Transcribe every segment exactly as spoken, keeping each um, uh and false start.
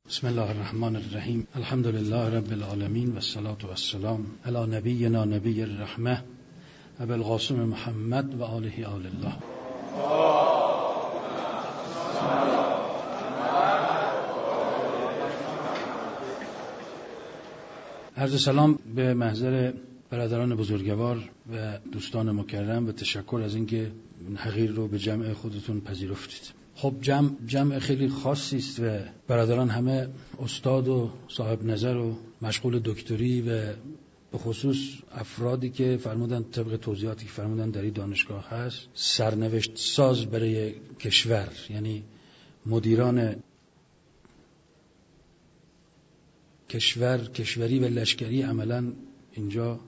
بسم الله الرحمن الرحیم. الحمد لله رب العالمین و الصلاة و السلام علی نبینا نبی الرحمه ابی القاسم محمد و آله آل الله. عرض سلام به محضر برادران بزرگوار و دوستان مکرم و تشکر از اینکه حقیر رو به جمع خودتون پذیرفتید. خب جمع جمع خیلی خاصی است و برادران همه استاد و صاحب نظر و مشغول دکتری و به خصوص افرادی که فرمودن طبق توضیحاتی که فرمودن در این دانشگاه هست سرنوشت ساز برای کشور، یعنی مدیران کشور کشوری و لشکری عملا اینجا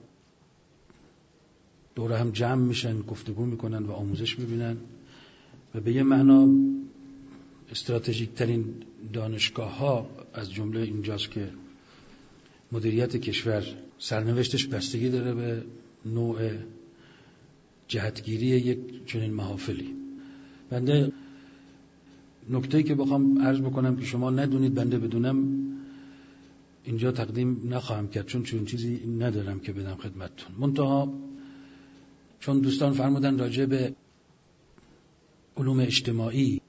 دور هم جمع میشن، گفتگو میکنن و آموزش میبینن و به یه معنا استراتژیک ترین دانشگاه ها از جمله اینجاست که مدیریت کشور سرنوشتش بستگی داره به نوع جهتگیری یک چنین محافلی. بنده نکته‌ای که بخوام عرض بکنم که شما ندونید بنده بدونم اینجا تقدیم نخواهم کرد، چون چون چیزی ندارم که بدم خدمتتون. منتها چون دوستان فرمودن راجع به علوم اجتماعی،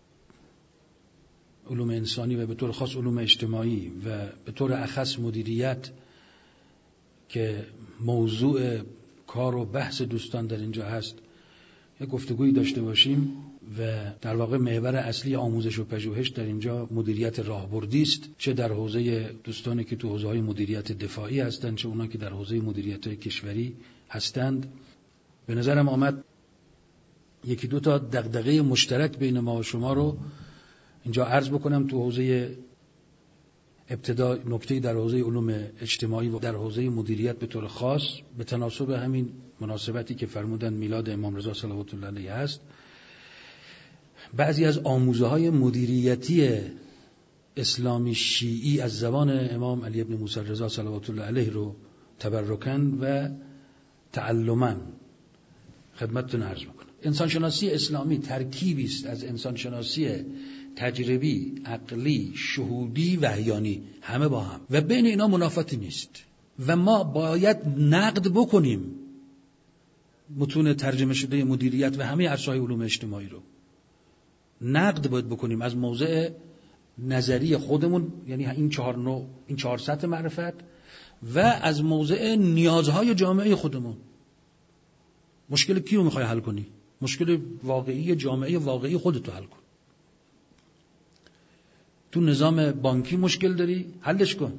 علوم انسانی و به طور خاص علوم اجتماعی و به طور اخص مدیریت که موضوع کار و بحث دوستان در اینجا هست، یک گفتگویی داشته باشیم و در واقع محور اصلی آموزش و پژوهش در اینجا مدیریت راهبردی است، چه در حوزه دوستانی که تو حوزه‌های مدیریت دفاعی هستند، چه اونا که در حوزه مدیریت کشوری هستند. به نظرم آمد یکی دو تا دغدغه مشترک بین ما و شما رو اینجا عرض بکنم تو حوزه ابتدا، نکته در حوزه علوم اجتماعی و در حوزه مدیریت به طور خاص به تناسب همین مناسبتی که فرمودن میلاد امام رضا صلوات الله علیه است. بعضی از آموزه های مدیریتی اسلامی شیعی از زبان امام علی ابن موسی رضا صلوات الله علیه رو تبرکن و تعلماً خدمتتون عرض میکنم. انسانشناسی اسلامی ترکیبی است از انسانشناسی تجربی، عقلی، شهودی، وحیانی، همه با هم و بین اینا منافاتی نیست و ما باید نقد بکنیم متون ترجمه شده مدیریت و همه عرصه‌های علوم اجتماعی رو نقد باید بکنیم از موضع نظری خودمون، یعنی این چهار نوع، این چهار سطح معرفت، و از موضع نیازهای جامعه خودمون. مشکل کی رو میخوای حل کنی؟ مشکل واقعی جامعه واقعی خودتو حل کن. تو نظام بانکی مشکل داری؟ حلش کن.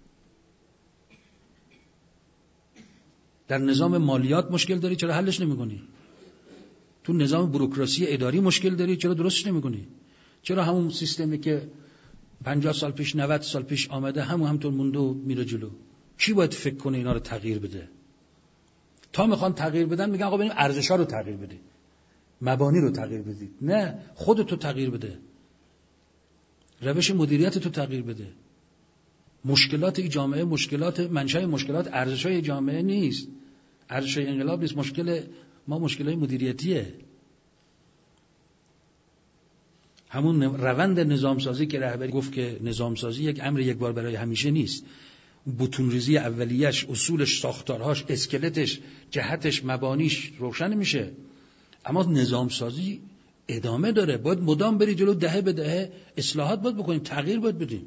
در نظام مالیات مشکل داری؟ چرا حلش نمی کنی؟ تو نظام بوروکراسی اداری مشکل داری؟ چرا درستش نمی کنی؟ چرا همون سیستمی که پنجاه سال پیش، نود سال پیش آمده همون همطور مونده و میره جلو؟ کی باید فکر کنه اینا رو تغییر بده؟ تا میخوان تغییر بدن میگن آقا بریم ارزش‌ها رو تغییر بده، مبانی رو تغییر بدید. نه، خودت رو تغییر بده، روش مدیریت تو تغییر بده. مشکلات جامعه، مشکلات منشأ مشکلات ارزش‌های جامعه نیست، ارزش‌های انقلاب نیست، مشکل ما مشکلات مدیریتیه. همون روند نظامسازی که رهبری گفت که نظامسازی یک امر یک بار برای همیشه نیست، بطون‌ریزی اولیش، اصولش، ساختارهاش، اسکلتش، جهتش، مبانیش روشن میشه، اما نظامسازی ادامه داره. باید مدام بری جلو، دهه به دهه اصلاحات باید بکنیم، تغییر باید بدیم.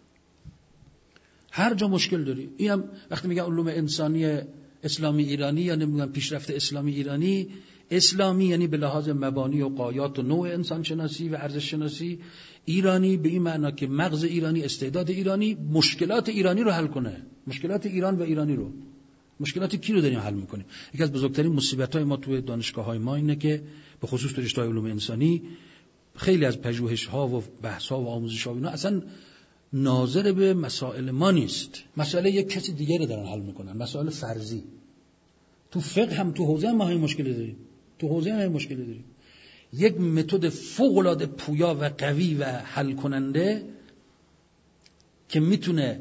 هر جا مشکل داری. این هم وقتی میگن علوم انسانی اسلامی ایرانی یا نمیدونم پیشرفت اسلامی ایرانی، اسلامی یعنی به لحاظ مبانی و غایات و نوع انسان شناسی و ارزش شناسی ایرانی، به این معنا که مغز ایرانی، استعداد ایرانی مشکلات ایرانی رو حل کنه، مشکلات ایران و ایرانی رو. مشکلات کی رو داریم حل میکنیم؟ یکی از بزرگترین مصیبت‌های ما توی دانشگاه‌های ما اینه که به خصوص تو رشته علوم انسانی خیلی از پژوهش‌ها و بحث‌ها و آموزش‌ها اینا اصلا ناظر به مسائل ما نیست، مسئله یک کسی دیگه رو دارن حل میکنن، مسائل فرضی. تو فقه هم تو حوزه ما همین مشکل داریم، تو حوزه هم همین مشکل داریم. یک متد فوق‌العاده پویا و قوی و حل کننده که میتونه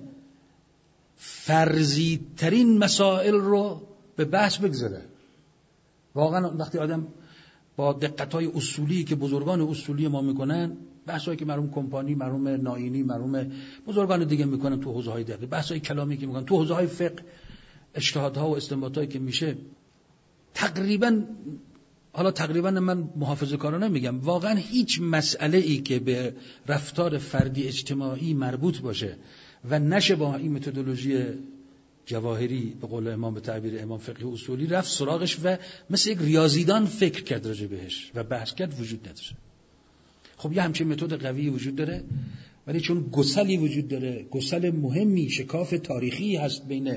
فرضی ترین مسائل رو به بحث بگذاره. واقعا وقتی آدم با دقت‌های اصولی که بزرگان اصولی ما میکنن بحثایی که مرحوم کمپانی، مرحوم ناینی، مرحوم بزرگان دیگه میکنن تو حوزه‌های دقیق، بحثای کلامی که میکنن تو حوزه‌های فقه، اجتهادها و استنباطایی که میشه، تقریبا حالا تقریبا من محافظه‌کارانه میگم، واقعا هیچ مسئله ای که به رفتار فردی اجتماعی مربوط باشه و نشه با این متدولوژی جواهری به قول امام، به تعبیر امام فقه اصولی رفت سراغش و مثل یک ریاضیدان فکر کرد راجع بهش و بحث کرد، وجود نداره. خب یه همچین متد قوی وجود داره، ولی چون گسلی وجود داره، گسل مهمی، شکاف تاریخی هست بین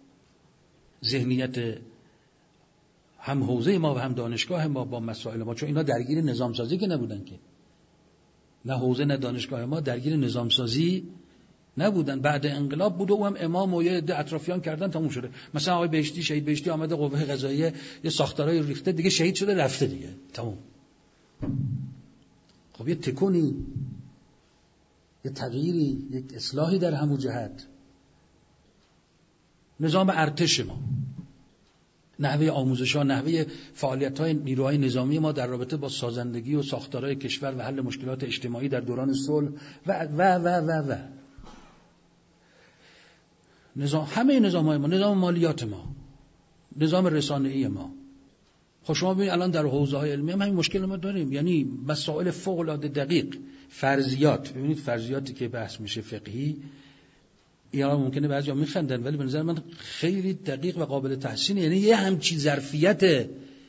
ذهنیت هم حوزه ما و هم دانشگاه ما با مسائل ما، چون اینا درگیر نظام سازی که نبودن که، نه حوزه نه دانشگاه ما درگیر نظام سازی نبودن. بعد انقلاب بود و هم امام و یه عده اطرافیان کردن تموم شده. مثلا آقای بهشتی، شهید بهشتی آمده قوه قضاییه یه ساختارای ریخته دیگه، شهید شده رفته دیگه، تموم. خب یه تکونی، یه تغییری، یک اصلاحی در همون جهت. نظام ارتش ما، نحوه آموزش‌ها، نحوه فعالیت‌های نیروهای نظامی ما در رابطه با سازندگی و ساختارهای کشور و حل مشکلات اجتماعی در دوران صلح و و و و و نظام، همه نظام‌های ما، نظام مالیات ما، نظام رسانه‌ای ما. خب شما ببینید الان در حوزه‌های علمی هم همین مشکل ما داریم، یعنی مسائل فوق‌العاده دقیق، فرضیات. ببینید فرضیاتی که بحث میشه فقهی، اینا ممکنه بعضیا میخندن ولی به نظر من خیلی دقیق و قابل تحسینه. یعنی یه همچین ظرفیت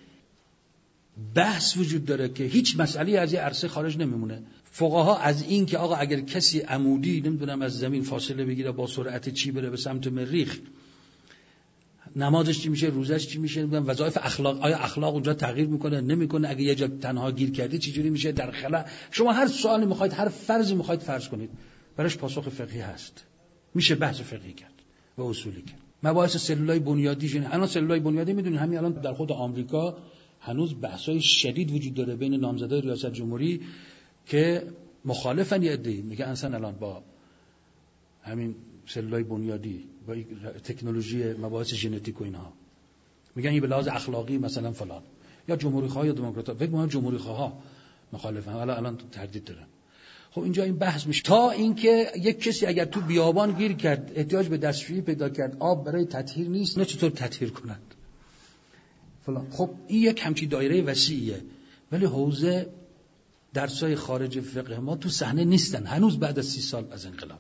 بحث وجود داره که هیچ مسئله از یه عرصه خارج نمیمونه. فقها از این که آقا اگر کسی عمودی نمیدونم از زمین فاصله بگیره با سرعت چی بره به سمت مریخ، نمازش چی میشه، روزش چی میشه، نمیدونم وظایف اخلاق، آیا اخلاق اونجا تغییر میکنه نمیکنه، اگه یه جا تنها گیر کردی چه جوری میشه در خلا. شما هر سوالی میخواید، هر فرضی میخواید فرض کنید، براش پاسخ فقهی هست، میشه بحث فقهی کرد و اصولی کرد. مباحث سلولای بنیادی، الان سلولای بنیادی میدونید همین الان در خود آمریکا هنوز بحث‌های شدید وجود داره بین نامزدای ریاست جمهوری که مخالفن، یه عده‌ای میگه اصلا الان با همین سلولای بنیادی با تکنولوژی مباحث ژنتیک و اینها میگن این به لحاظ اخلاقی مثلا فلان، یا جمهوری‌خواه یا دموکرات‌ها، فکر می‌کنم جمهوری‌خواها مخالفن، حالا الان تردید دارن. خب اینجا این بحث میشه تا اینکه یک کسی اگر تو بیابان گیر کرد، احتیاج به دستشویی پیدا کرد، آب برای تطهیر نیست، نه چطور تطهیر کنند فلان. خب این یک همچین دایره وسیعیه، ولی حوزه درسای خارج فقه ما تو صحنه نیستن هنوز بعد از سی سال از انقلاب،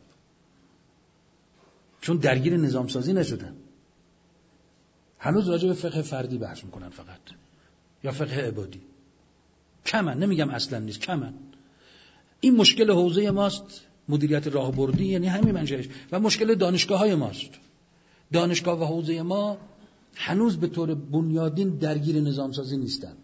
چون درگیر نظام سازی نشدن. هنوز راجع به فقه فردی بحث میکنن فقط، یا فقه عبادی. کمن، نمیگم اصلا نیست، کمن. این مشکل حوزه ماست، مدیریت راهبردی، یعنی همین منشأش، و مشکل دانشگاه‌های ماست. دانشگاه و حوزه ما هنوز به طور بنیادین درگیر نظام سازی نیستن،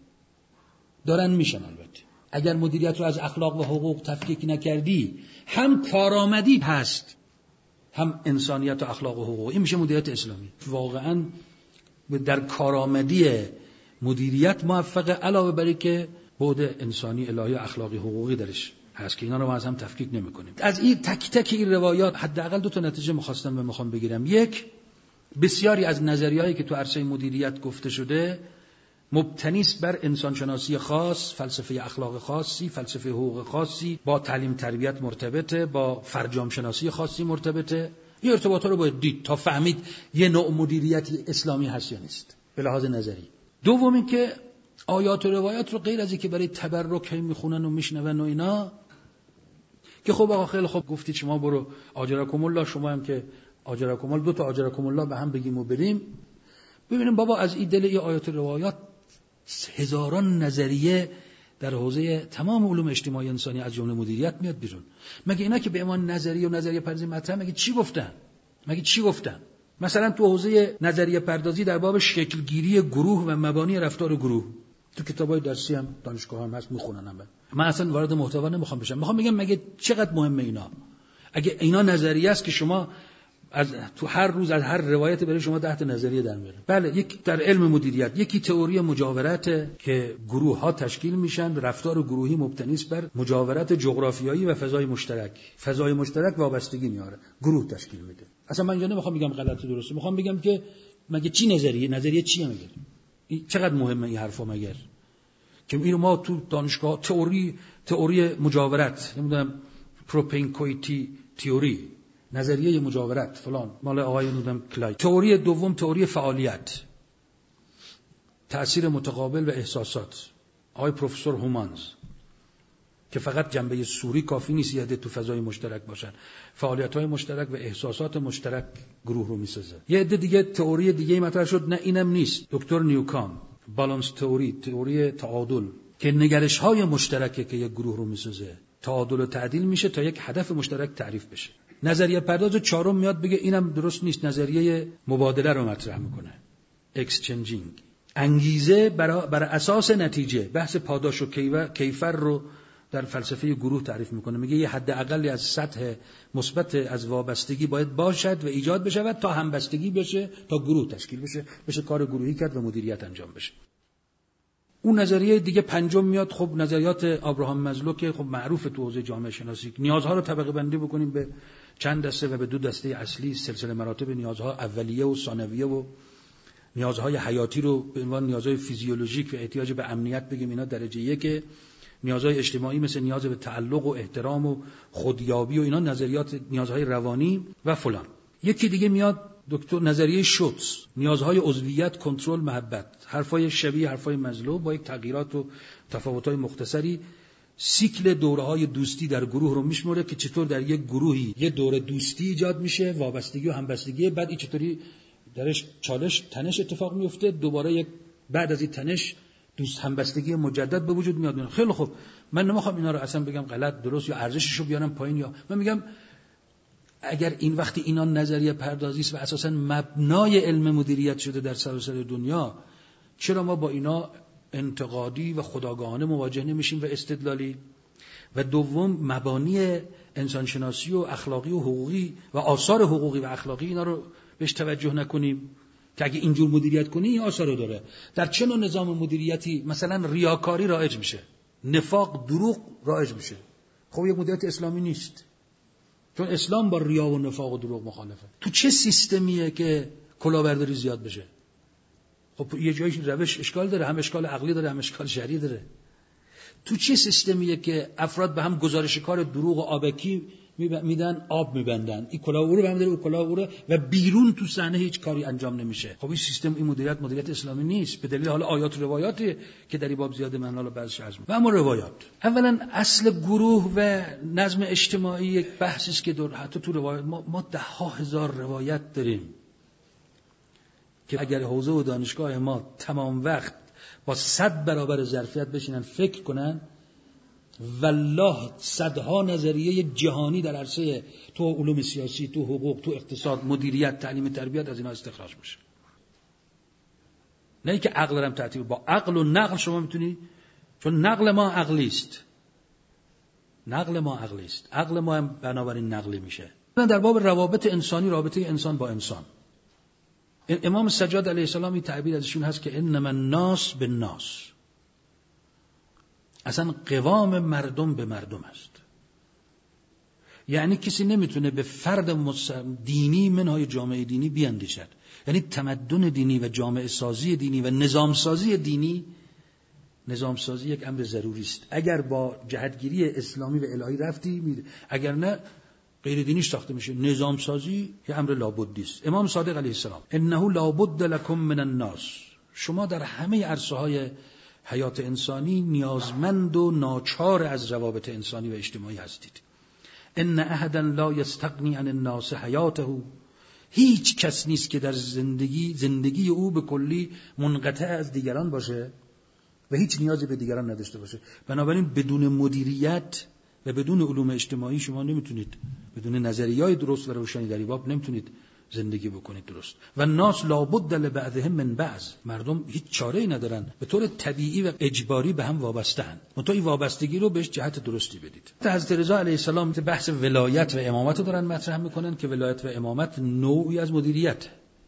دارن میشن. البته اگر مدیریت رو از اخلاق و حقوق تفکیک نکردی، هم کارآمدی هست هم انسانیت و اخلاق و حقوق، این میشه مدیریت اسلامی. واقعا در کارآمدی مدیریت موفقه، علاوه بر که بعد انسانی، الهی و اخلاقی حقوقی درش هست که اینا رو ما از هم تفکیک نمی‌کنیم. از این تک تک این روایات حداقل دو تا نتیجه مخواستم و میخوام بگیرم. یک، بسیاری از نظریه‌هایی که تو عرصه مدیریت گفته شده مبتنی است بر انسانشناسی خاص، فلسفه اخلاق خاصی، فلسفه حقوق خاصی، با تعلیم تربیت مرتبطه، با فرجام شناسی خاصی مرتبطه. این ارتباطات رو باید دید تا فهمید یه نوع مدیریتی اسلامی هست یا نیست به لحاظ نظری. دوم این که آیات و روایات رو غیر از اینکه برای تبرک میخونن و میشنون و اینا، که خب آقا خیلی خوب گفتید شما برو آجرکم الله، شما هم که آجرکم الله، دو تا آجرکم الله به هم بگیم و بریم. ببینیم بابا از این دل ای آیات و روایات هزاران نظریه در حوزه تمام علوم اجتماعی انسانی از جمله مدیریت میاد بیرون. مگه اینا که به ایمان نظریه و نظریه پردازی مطرح، مگه چی گفتن؟ مگه چی گفتن؟ مثلا تو حوزه نظریه پردازی در باب شکلگیری گروه و مبانی رفتار گروه، تو کتابای درسی هم دانشگاه هم هست، میخونن هم. من اصلا وارد محتوا نمیخوام بشم، میخوام بگم مگه چقدر مهمه اینا. اگه اینا نظریه است که شما از تو هر روز از هر روایت برای شما ده تا نظریه در میاره. بله، یک در علم مدیریت، یکی تئوری مجاورت که گروه ها تشکیل میشن، رفتار گروهی مبتنی است بر مجاورت جغرافیایی و فضای مشترک. فضای مشترک وابستگی میاره، گروه تشکیل میده. اصلا من اینجا نمیخوام بگم غلط درسته، میخوام بگم که مگه چی نظریه، نظریه چیه مگه؟ چقدر مهمه این حرفا مگر؟ که اینو ما تو دانشگاه تئوری تئوری مجاورت، نمیدونم پروپینکویتی تئوری، نظریه مجاورت فلان مال آقای نمیدونم کلای. تئوری دوم تئوری فعالیت، تأثیر متقابل و احساسات، آقای پروفسور هومانز، که فقط جنبه سوری کافی نیست یه عده تو فضای مشترک باشن، فعالیت‌های مشترک و احساسات مشترک گروه رو میسازه. یه عده دیگه تئوری دیگه مطرح شد، نه اینم نیست، دکتر نیوکام، بالانس تئوری، تئوری تعادل، که نگرش‌های مشترکه که یک گروه رو میسازه، تعادل و تعدیل میشه تا یک هدف مشترک تعریف بشه. نظریه پرداز چهارم میاد بگه اینم درست نیست، نظریه مبادله رو مطرح میکنه، اکسچنجینگ، انگیزه بر بر اساس نتیجه، بحث پاداش و کیفر رو در فلسفه گروه تعریف میکنه، میگه یه حد اقلی از سطح مثبت از وابستگی باید باشد و ایجاد بشه و تا همبستگی بشه، تا گروه تشکیل بشه، بشه کار گروهی کرد و مدیریت انجام بشه. اون نظریه دیگه پنجم میاد، خب نظریات ابراهام مازلو که خب معروف تو حوزه جامعه شناسی، نیازها رو طبقه بندی بکنیم به چند دسته و به دو دسته اصلی، سلسله مراتب نیازها اولیه و ثانویه و نیازهای حیاتی رو به عنوان نیازهای فیزیولوژیک و احتیاج به امنیت بگیم اینا درجه یک، نیازهای اجتماعی مثل نیاز به تعلق و احترام و خودیابی و اینا نظریات نیازهای روانی و فلان. یکی دیگه میاد دکتر نظریه شوتس، نیازهای عضویت، کنترل، محبت، حرفای شبیه حرفای مازلو با یک تغییرات و تفاوت‌های مختصری. سیکل دوره‌های دوستی در گروه رو میشمره که چطور در یک گروهی یه دوره دوستی ایجاد میشه، وابستگی و همبستگی، بعد این چطوری درش چالش تنش اتفاق میفته، دوباره یک بعد از این تنش دوست همبستگی مجدد به وجود میاد. خیلی خوب، من نمیخوام اینا رو اصلا بگم غلط درست یا ارزشش رو بیارم پایین، یا من میگم اگر این وقتی اینا نظریه پردازی است و اساسا مبنای علم مدیریت شده در سراسر دنیا، چرا ما با اینا انتقادی و خودآگاهانه مواجه نمیشیم و استدلالی؟ و دوم مبانی انسانشناسی و اخلاقی و حقوقی و آثار حقوقی و اخلاقی اینا رو بهش توجه نکنیم که اگه اینجور مدیریت کنی این آثار رو داره. در چه نوع نظام مدیریتی مثلا ریاکاری رایج میشه، نفاق، دروغ رایج میشه؟ خب یک مدیریت اسلامی نیست، چون اسلام با ریا و نفاق و دروغ مخالفه. تو چه سیستمیه که کلاهبرداری زیاد بشه؟ خب یه جایش روش اشکال داره، هم اشکال عقلی داره هم اشکال شرعی داره. تو چه سیستمیه که افراد به هم گزارش کار دروغ و آبکی میدن، آب میبندن، این کلاه او رو به هم داره، او کلاه او رو، و بیرون تو صحنه هیچ کاری انجام نمیشه؟ خب این سیستم، این مدیریت مدیریت اسلامی نیست، به دلیل حالا آیات و روایاتی که در این باب زیاده من حالا بعضش عرض می‌کنم. و اما روایات، اولا اصل گروه و نظم اجتماعی یک بحثی است که در حتی تو روایات ما, ما ده ها هزار روایت داریم که اگر حوزه و دانشگاه ما تمام وقت با صد برابر ظرفیت بشینن فکر کنن، والله صدها نظریه جهانی در عرصه تو علوم سیاسی، تو حقوق، تو اقتصاد، مدیریت، تعلیم، تربیت از اینا استخراج میشه. نه اینکه عقل رو هم تعطیل، با عقل و نقل شما میتونی، چون نقل ما عقلی است، نقل ما عقلی است، عقل ما هم بنابراین نقلی میشه. در باب روابط انسانی، رابطه انسان با انسان، امام سجاد علیه السلام این تعبیر ازشون هست که انما الناس بالناس، اصلا قوام مردم به مردم است. یعنی کسی نمیتونه به فرد دینی منهای جامعه دینی بیاندیشد. یعنی تمدن دینی و جامعه سازی دینی و نظام سازی دینی، نظام سازی یک امر ضروری است. اگر با جهتگیری اسلامی و الهی رفتی میره، اگر نه غیر دینی ساخته میشه. نظام سازی یه امر لابدی است. امام صادق علیه السلام انه لابد لکم من الناس، شما در همه عرصه‌های حیات انسانی نیازمند و ناچار از روابط انسانی و اجتماعی هستید. ان احدا لا یستغنی عن الناس حیاته، هیچ کس نیست که در زندگی زندگی او به کلی منقطع از دیگران باشه و هیچ نیازی به دیگران نداشته باشه. بنابراین بدون مدیریت و بدون علوم اجتماعی شما نمیتونید، بدون نظریه‌های درست و روشنی در این باب نمیتونید زندگی بکنید درست. و الناس لابد لبعضهم من بعض، مردم هیچ چاره‌ای ندارن، به طور طبیعی و اجباری به هم وابسته‌اند. منتها این وابستگی رو بهش جهت درستی بدید. حضرت رضا علیه السلام بحث ولایت و امامت رو دارن مطرح میکنن که ولایت و امامت نوعی از مدیریت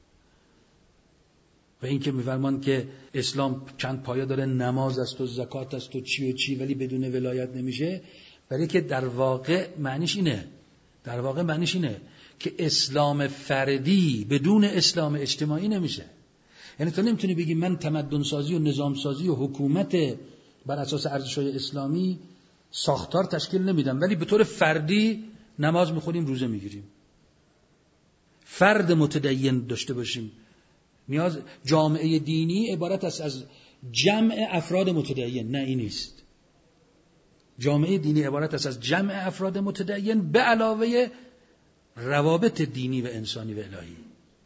و این که میفرمان که اسلام چند پایه داره، نماز است و زکات است و چی و چی، ولی بدون ولایت نمیشه. برای که در واقع معنیش اینه، در واقع معنیش اینه که اسلام فردی بدون اسلام اجتماعی نمیشه. یعنی تو نمیتونی بگی من تمدن سازی و نظام سازی و حکومت بر اساس ارزش‌های اسلامی ساختار تشکیل نمیدن، ولی به طور فردی نماز میخونیم، روزه میگیریم. فرد متدین داشته باشیم. نیاز جامعه دینی عبارت است از جمع افراد متدین، نه این نیست. جامعه دینی عبارت است از جمع افراد متدین به علاوه روابط دینی و انسانی و الهی.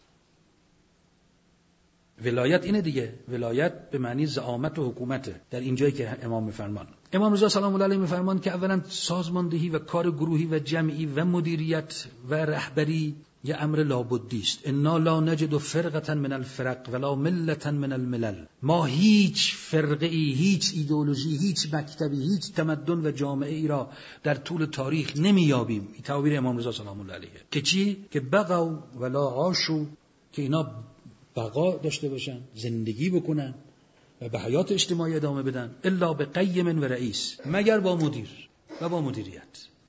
ولایت اینه دیگه، ولایت به معنی زعامت و حکومته. در اینجایی که امام میفرمان، امام رضا سلام الله علیه میفرمان که اولا سازماندهی و کار گروهی و جمعی و مدیریت و رهبری یه امر لابدی است. انا لا نجد فرقه من الفرق ولا ملة من الملل. ما هیچ فرقه ای، هیچ ایدئولوژی، هیچ مکتبی، هیچ تمدن و جامعه ای را در طول تاریخ نمیابیم. این تعبیر امام رضا سلام الله علیه. که چی؟ که بقوا ولا عاشوا، که اینا بقا داشته باشن، زندگی بکنن و به حیات اجتماعی ادامه بدن، الا به قیم و رئیس، مگر با مدیر و با مدیریت.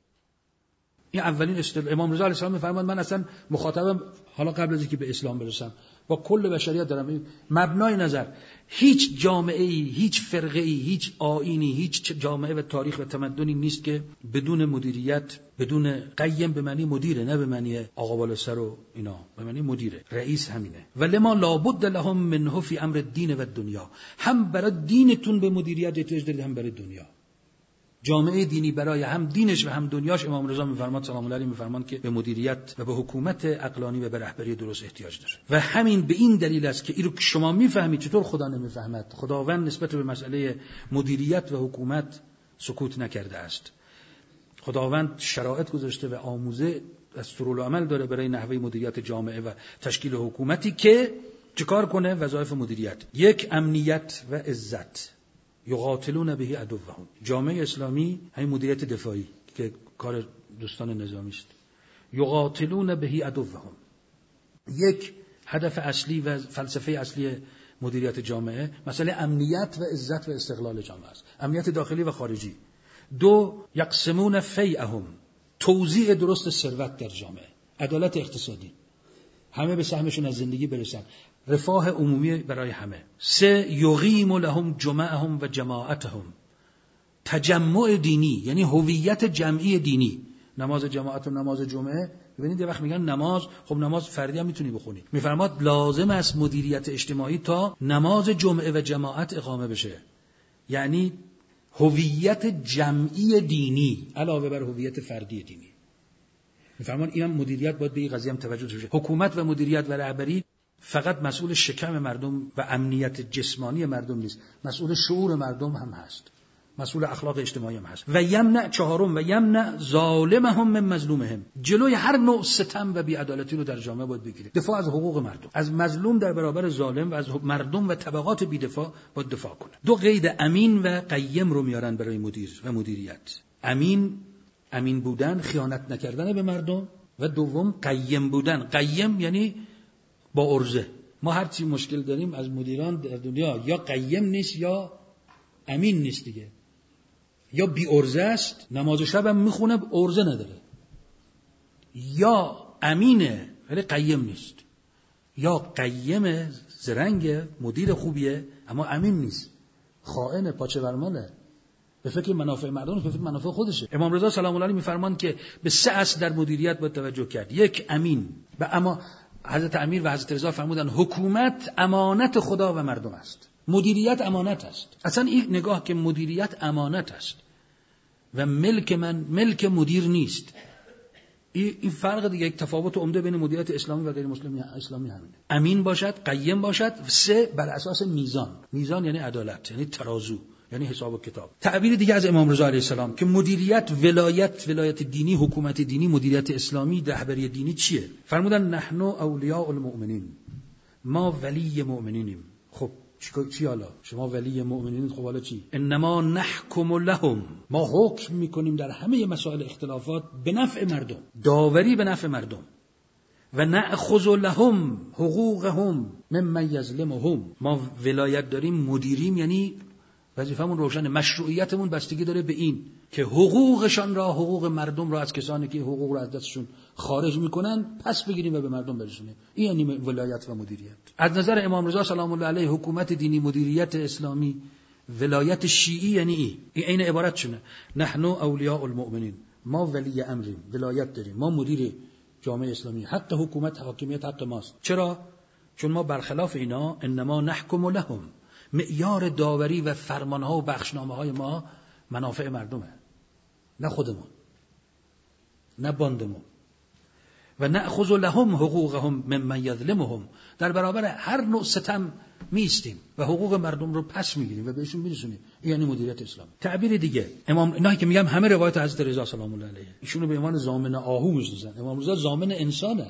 این اولین اصطلاح. امام رضا علیه السلام میفرماد من اصلا مخاطبم، حالا قبل از اینکه به اسلام برسم، با کل بشریت دارم مبنای نظر، هیچ جامعه ای، هیچ فرقه ای، هیچ آیینی، هیچ جامعه و تاریخ و تمدنی نیست که بدون مدیریت، بدون قیم به معنی مدیره، نه به معنی آقا بالا سر و اینا، به معنی مدیره، رئیس همینه. ولما لابد لهم منه فی امر الدین و الدنیا، هم برای دینتون به مدیریت احتیاج دارید، هم برای دنیا. جامعه دینی برای هم دینش و هم دنیاش امام رضا میفرماد سلام الله علیه میفرماد که به مدیریت و به حکومت عقلانی و به رهبری درست احتیاج داره. و همین به این دلیل است که اینو شما میفهمید چطور خدا نمیفهمد. خداوند نسبت به مسئله مدیریت و حکومت سکوت نکرده است. خداوند شرایط گذاشته و آموزه دستورالعمل داره برای نحوه مدیریت جامعه و تشکیل حکومتی که چیکار کنه. وظایف مدیریت: یک، امنیت و عزت، یقاتلون به عدوهم. جامعه اسلامی همین مدیریت دفاعی که کار دوستان نظامی است. یقاتلون به عدوهم، یک هدف اصلی و فلسفه اصلی مدیریت جامعه مسئله امنیت و عزت و استقلال جامعه است، امنیت داخلی و خارجی. دو، یقسمون فیئهم، توزیع درست ثروت در جامعه، عدالت اقتصادی، همه به سهمشون از زندگی برسن، رفاه عمومی برای همه. سه، یقیم لهم جمعهم و جماعتهم، تجمع دینی، یعنی هویت جمعی دینی، نماز جماعت و نماز جمعه. ببینید یه وقت میگن نماز، خب نماز فردی هم میتونی بخونی. میفرماد لازم است مدیریت اجتماعی تا نماز جمعه و جماعت اقامه بشه، یعنی هویت جمعی دینی علاوه بر هویت فردی دینی. میفرمان اینم مدیریت باید به این قضیه هم توجه بشه. حکومت و مدیریت و رهبری فقط مسئول شکم مردم و امنیت جسمانی مردم نیست، مسئول شعور مردم هم هست، مسئول اخلاق اجتماعی هم هست. و یمنع، چهارم، و یمنع ظالمهم من مظلومهم، جلوی هر نوع ستم و بی‌عدالتی رو در جامعه باید بگیره. دفاع از حقوق مردم، از مظلوم در برابر ظالم و از مردم و طبقات بی‌دفاع باید دفاع کنه. دو قید امین و قیم رو میارن برای مدیر و مدیریت. امین، امین بودن، خیانت نکردن به مردم. و دوم قیم بودن. قیم یعنی با عرضه. ما هر چی مشکل داریم از مدیران در دنیا، یا قیم نیست یا امین نیست دیگه، یا بی عرضه است، نماز شب هم میخونه عرضه نداره، یا امینه ولی قیم نیست، یا قیم زرنگ مدیر خوبیه اما امین نیست، خائن، پاچه ورماله، به فکر منافع مردم، به فکر منافع خودشه. امام رضا سلام الله علیه میفرمان که به سه اصل در مدیریت باید توجه کرد. یک، امین. و اما حضرت امیر و حضرت رضا فرمودن حکومت امانت خدا و مردم است، مدیریت امانت است. اصلا این نگاه که مدیریت امانت است و ملک من، ملک مدیر نیست، این فرق دیگه، یک تفاوت عمده بین مدیریت اسلامی و غیر مسلمی اسلامی همینه. امین باشد، قیم باشد. سه، بر اساس میزان. میزان یعنی عدالت، یعنی ترازو، یعنی حساب و کتاب. تعبیر دیگه از امام رضا علیه السلام که مدیریت، ولایت، ولایت دینی، حکومت دینی، مدیریت اسلامی، رهبری دینی چیه؟ فرمودن نحن اولیاء المؤمنین، ما ولی مؤمنینیم. خب چی حالا؟ شما ولی مؤمنین، خب حالا چی؟ انما نحکم لهم، ما حکم میکنیم در همه مسائل اختلافات به نفع مردم، داوری به نفع مردم. و نأخذ لهم حقوقهم ممن یظلمهم، ما ولایت داریم، مدیریم، یعنی وظیفمون روشنه، مشروعیتمون بستگی داره به این که حقوقشان را، حقوق مردم را از کسانی که حقوق را از دستشون خارج میکنن پس بگیریم و به مردم برسونیم. این یعنی ولایت و مدیریت. از نظر امام رضا سلام الله علیه حکومت دینی، مدیریت اسلامی ولایت شیعی یعنی این این عین عبارت شونه نحن اولیاء المؤمنین، ما ولی امریم، ولایت داریم، ما مدیر جامعه اسلامی، حق حکومت حاکمیت حق ماست. چرا؟ چون ما برخلاف اینا انما نحکم لهم، معیار داوری و فرمانها و بخشنامه‌های ما منافع مردمه، نه خودمون، نه باندمون. و نأخذ لهم حقوقهم ممن یظلمهم، در برابر هر نوع ستم میستیم و حقوق مردم رو پس میگیریم و بهشون میرسونیم. این یعنی مدیریت اسلام. تعبیر دیگه امام، اینایی که میگم همه روایت حضرت رضا سلام الله علیه، ایشونو به عنوان ضامن آهو میشناسن. امام رضا ضامن انسانه،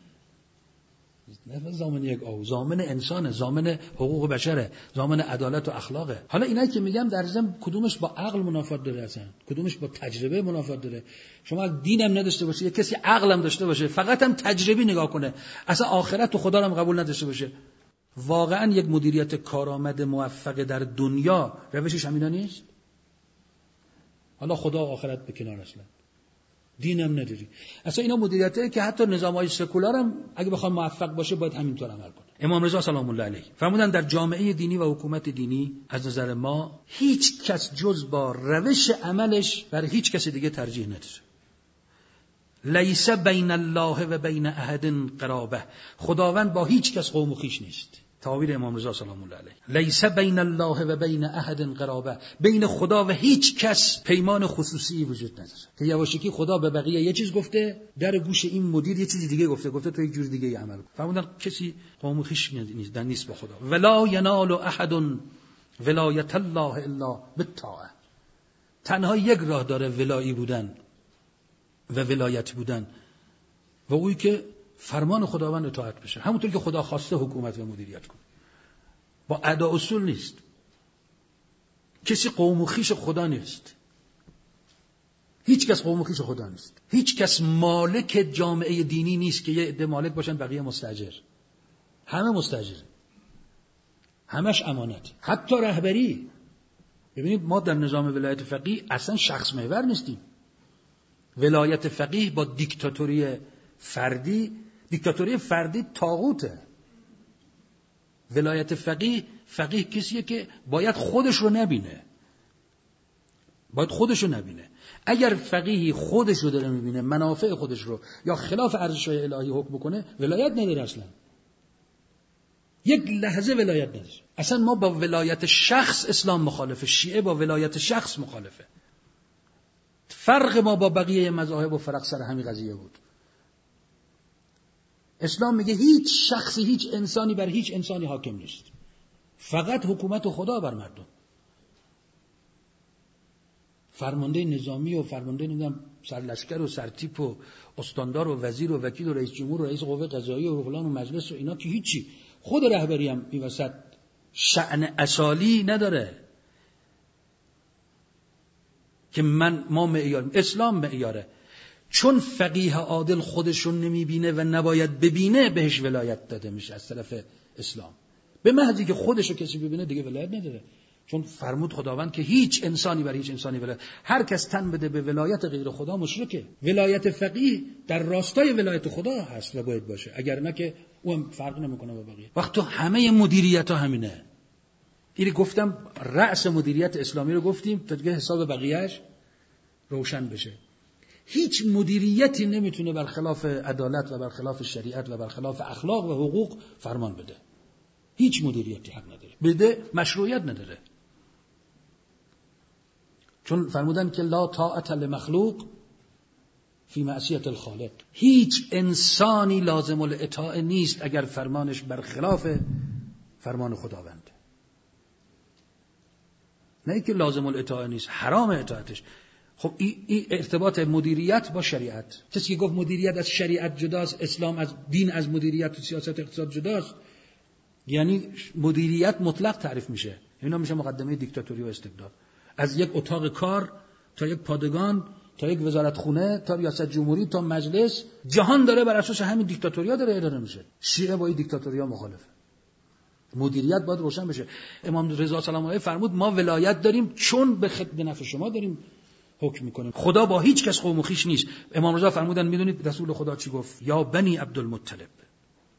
نه ضامن یک آهو، ضامن انسانه، ضامن حقوق بشره، ضامن عدالت و اخلاقه. حالا اینایی که میگم در ضمن کدومش با عقل منافات داره، اصلا کدومش با تجربه منافات داره. شما دینم نداشته باشه، یک کسی عقلم داشته باشه، فقط هم تجربی نگاه کنه، اصلا آخرت و خدا رو هم قبول نداشته باشه، واقعا یک مدیریت کارآمد موفق در دنیا روشش همینا نیست؟ حالا خدا و آخرت به کنار، اصلا دینم نداری. اصلا اینا مدیریته که حتی نظام‌های سکولار هم اگه بخواد موفق باشه باید همینطور عمل کنه. امام رضا سلام الله علیه فرمودن در جامعه دینی و حکومت دینی از نظر ما هیچ کس جز با روش عملش بر هیچ کس دیگه ترجیح نداره. لیس بین الله و بین احد قرابه، خداوند با هیچ کس قوم و خویش نیست. تعبیر امام رضا سلام الله علیه، لیس بین الله و بین احد قرابه، بین خدا و هیچ کس پیمان خصوصی وجود نداره که یواشکی خدا به بقیه یه چیز گفته، در گوش این مدیر یه چیز دیگه گفته، گفته تو یک جور دیگه عمل کن. فرمودن کسی قوم و خویش نیست، در نیست با خدا. ولا ینال احد ولایت الله الا بالطاعه، تنها یک راه داره ولایی بودن و ولایت بودن و اویی که فرمان خداوند اطاعت بشه، همونطور که خدا خواسته حکومت و مدیریت کنه، با ادا اصول نیست. کسی قوم و خویش خدا نیست، هیچ کس قوم و خویش خدا نیست، هیچ کس مالک جامعه دینی نیست که یه عده مالک باشن بقیه مستاجر، همه مستاجر، همش امانت، حتی رهبری. ببینید ما در نظام ولایت فقیه اصلا شخص محور نیستیم. ولایت فقیه با دیکتاتوری فردی، دیکتاتوری فردی طاغوته. ولایت فقیه، فقیه کسیه که باید خودش رو نبینه، باید خودش رو نبینه. اگر فقیهی خودش رو داره میبینه، منافع خودش رو یا خلاف ارزش‌های الهی حکم بکنه، ولایت نداره، اصلا یک لحظه ولایت نداره. اصلا ما با ولایت شخص اسلام مخالفه، شیعه با ولایت شخص مخالفه. فرق ما با بقیه مذاهب و فرق سر همین قضیه بود. اسلام میگه هیچ شخصی، هیچ انسانی بر هیچ انسانی حاکم نیست، فقط حکومت و خدا بر مردم. فرمانده نظامی و فرمانده نمیدونم سرلشکر و سرتیپ و استاندار و وزیر و وکیل و رئیس جمهور و رئیس قوه قضاییه و فلان و مجلس و اینا که هیچی، خود رهبری هم این وسط شأن اصالی نداره که من ما معیار، اسلام معیاره. چون فقیه عادل خودشون نمیبینه و نباید ببینه، بهش ولایت داده میشه از طرف اسلام. به محضی که خودشو کسی ببینه دیگه ولایت نداره، چون فرمود خداوند که هیچ انسانی بر هیچ انسانی ولایت، هر کس تن بده به ولایت غیر خدا مشرکه. ولایت فقیه در راستای ولایت خدا هست و باید باشه، اگر نه که اون فرق نمیکنه با بقیه. وقت تو همه مدیریت ها همینه. اینی گفتم رأس مدیریت اسلامی رو گفتیم تا دیگه حساب بقیه‌اش روشن بشه. هیچ مدیریتی نمیتونه برخلاف عدالت و برخلاف شریعت و برخلاف اخلاق و حقوق فرمان بده. هیچ مدیریتی حق نداره بده، مشروعیت نداره. چون فرمودن که لا طاعت لمخلوق فی معصیت الخالق، هیچ انسانی لازم الاطاعه نیست اگر فرمانش برخلاف فرمان خداوند. نه اینکه لازم الاطاعه نیست، حرام اطاعتش. خب این ای ارتباط مدیریت با شریعت. کسی که گفت مدیریت از شریعت جداست، اسلام از دین از مدیریت و سیاست اقتصاد جداست، یعنی مدیریت مطلق تعریف میشه. اینا میشه مقدمه دیکتاتوری و استبداد. از یک اتاق کار تا یک پادگان تا یک وزارت خونه تا ریاست جمهوری تا مجلس، جهان داره بر اساس همین دیکتاتوریا داره اداره میشه. شیعه با این دیکتاتوریا مخالفه. مدیریت باید روشن بشه. امام رضا سلام الله علیه فرمود ما ولایت داریم چون به خدمت نفع شما داریم حکم میکنیم. خدا با هیچ کس قوم و خویش نیست. امام رضا فرمودن میدونید رسول خدا چی گفت؟ یا بنی عبدالمطلب،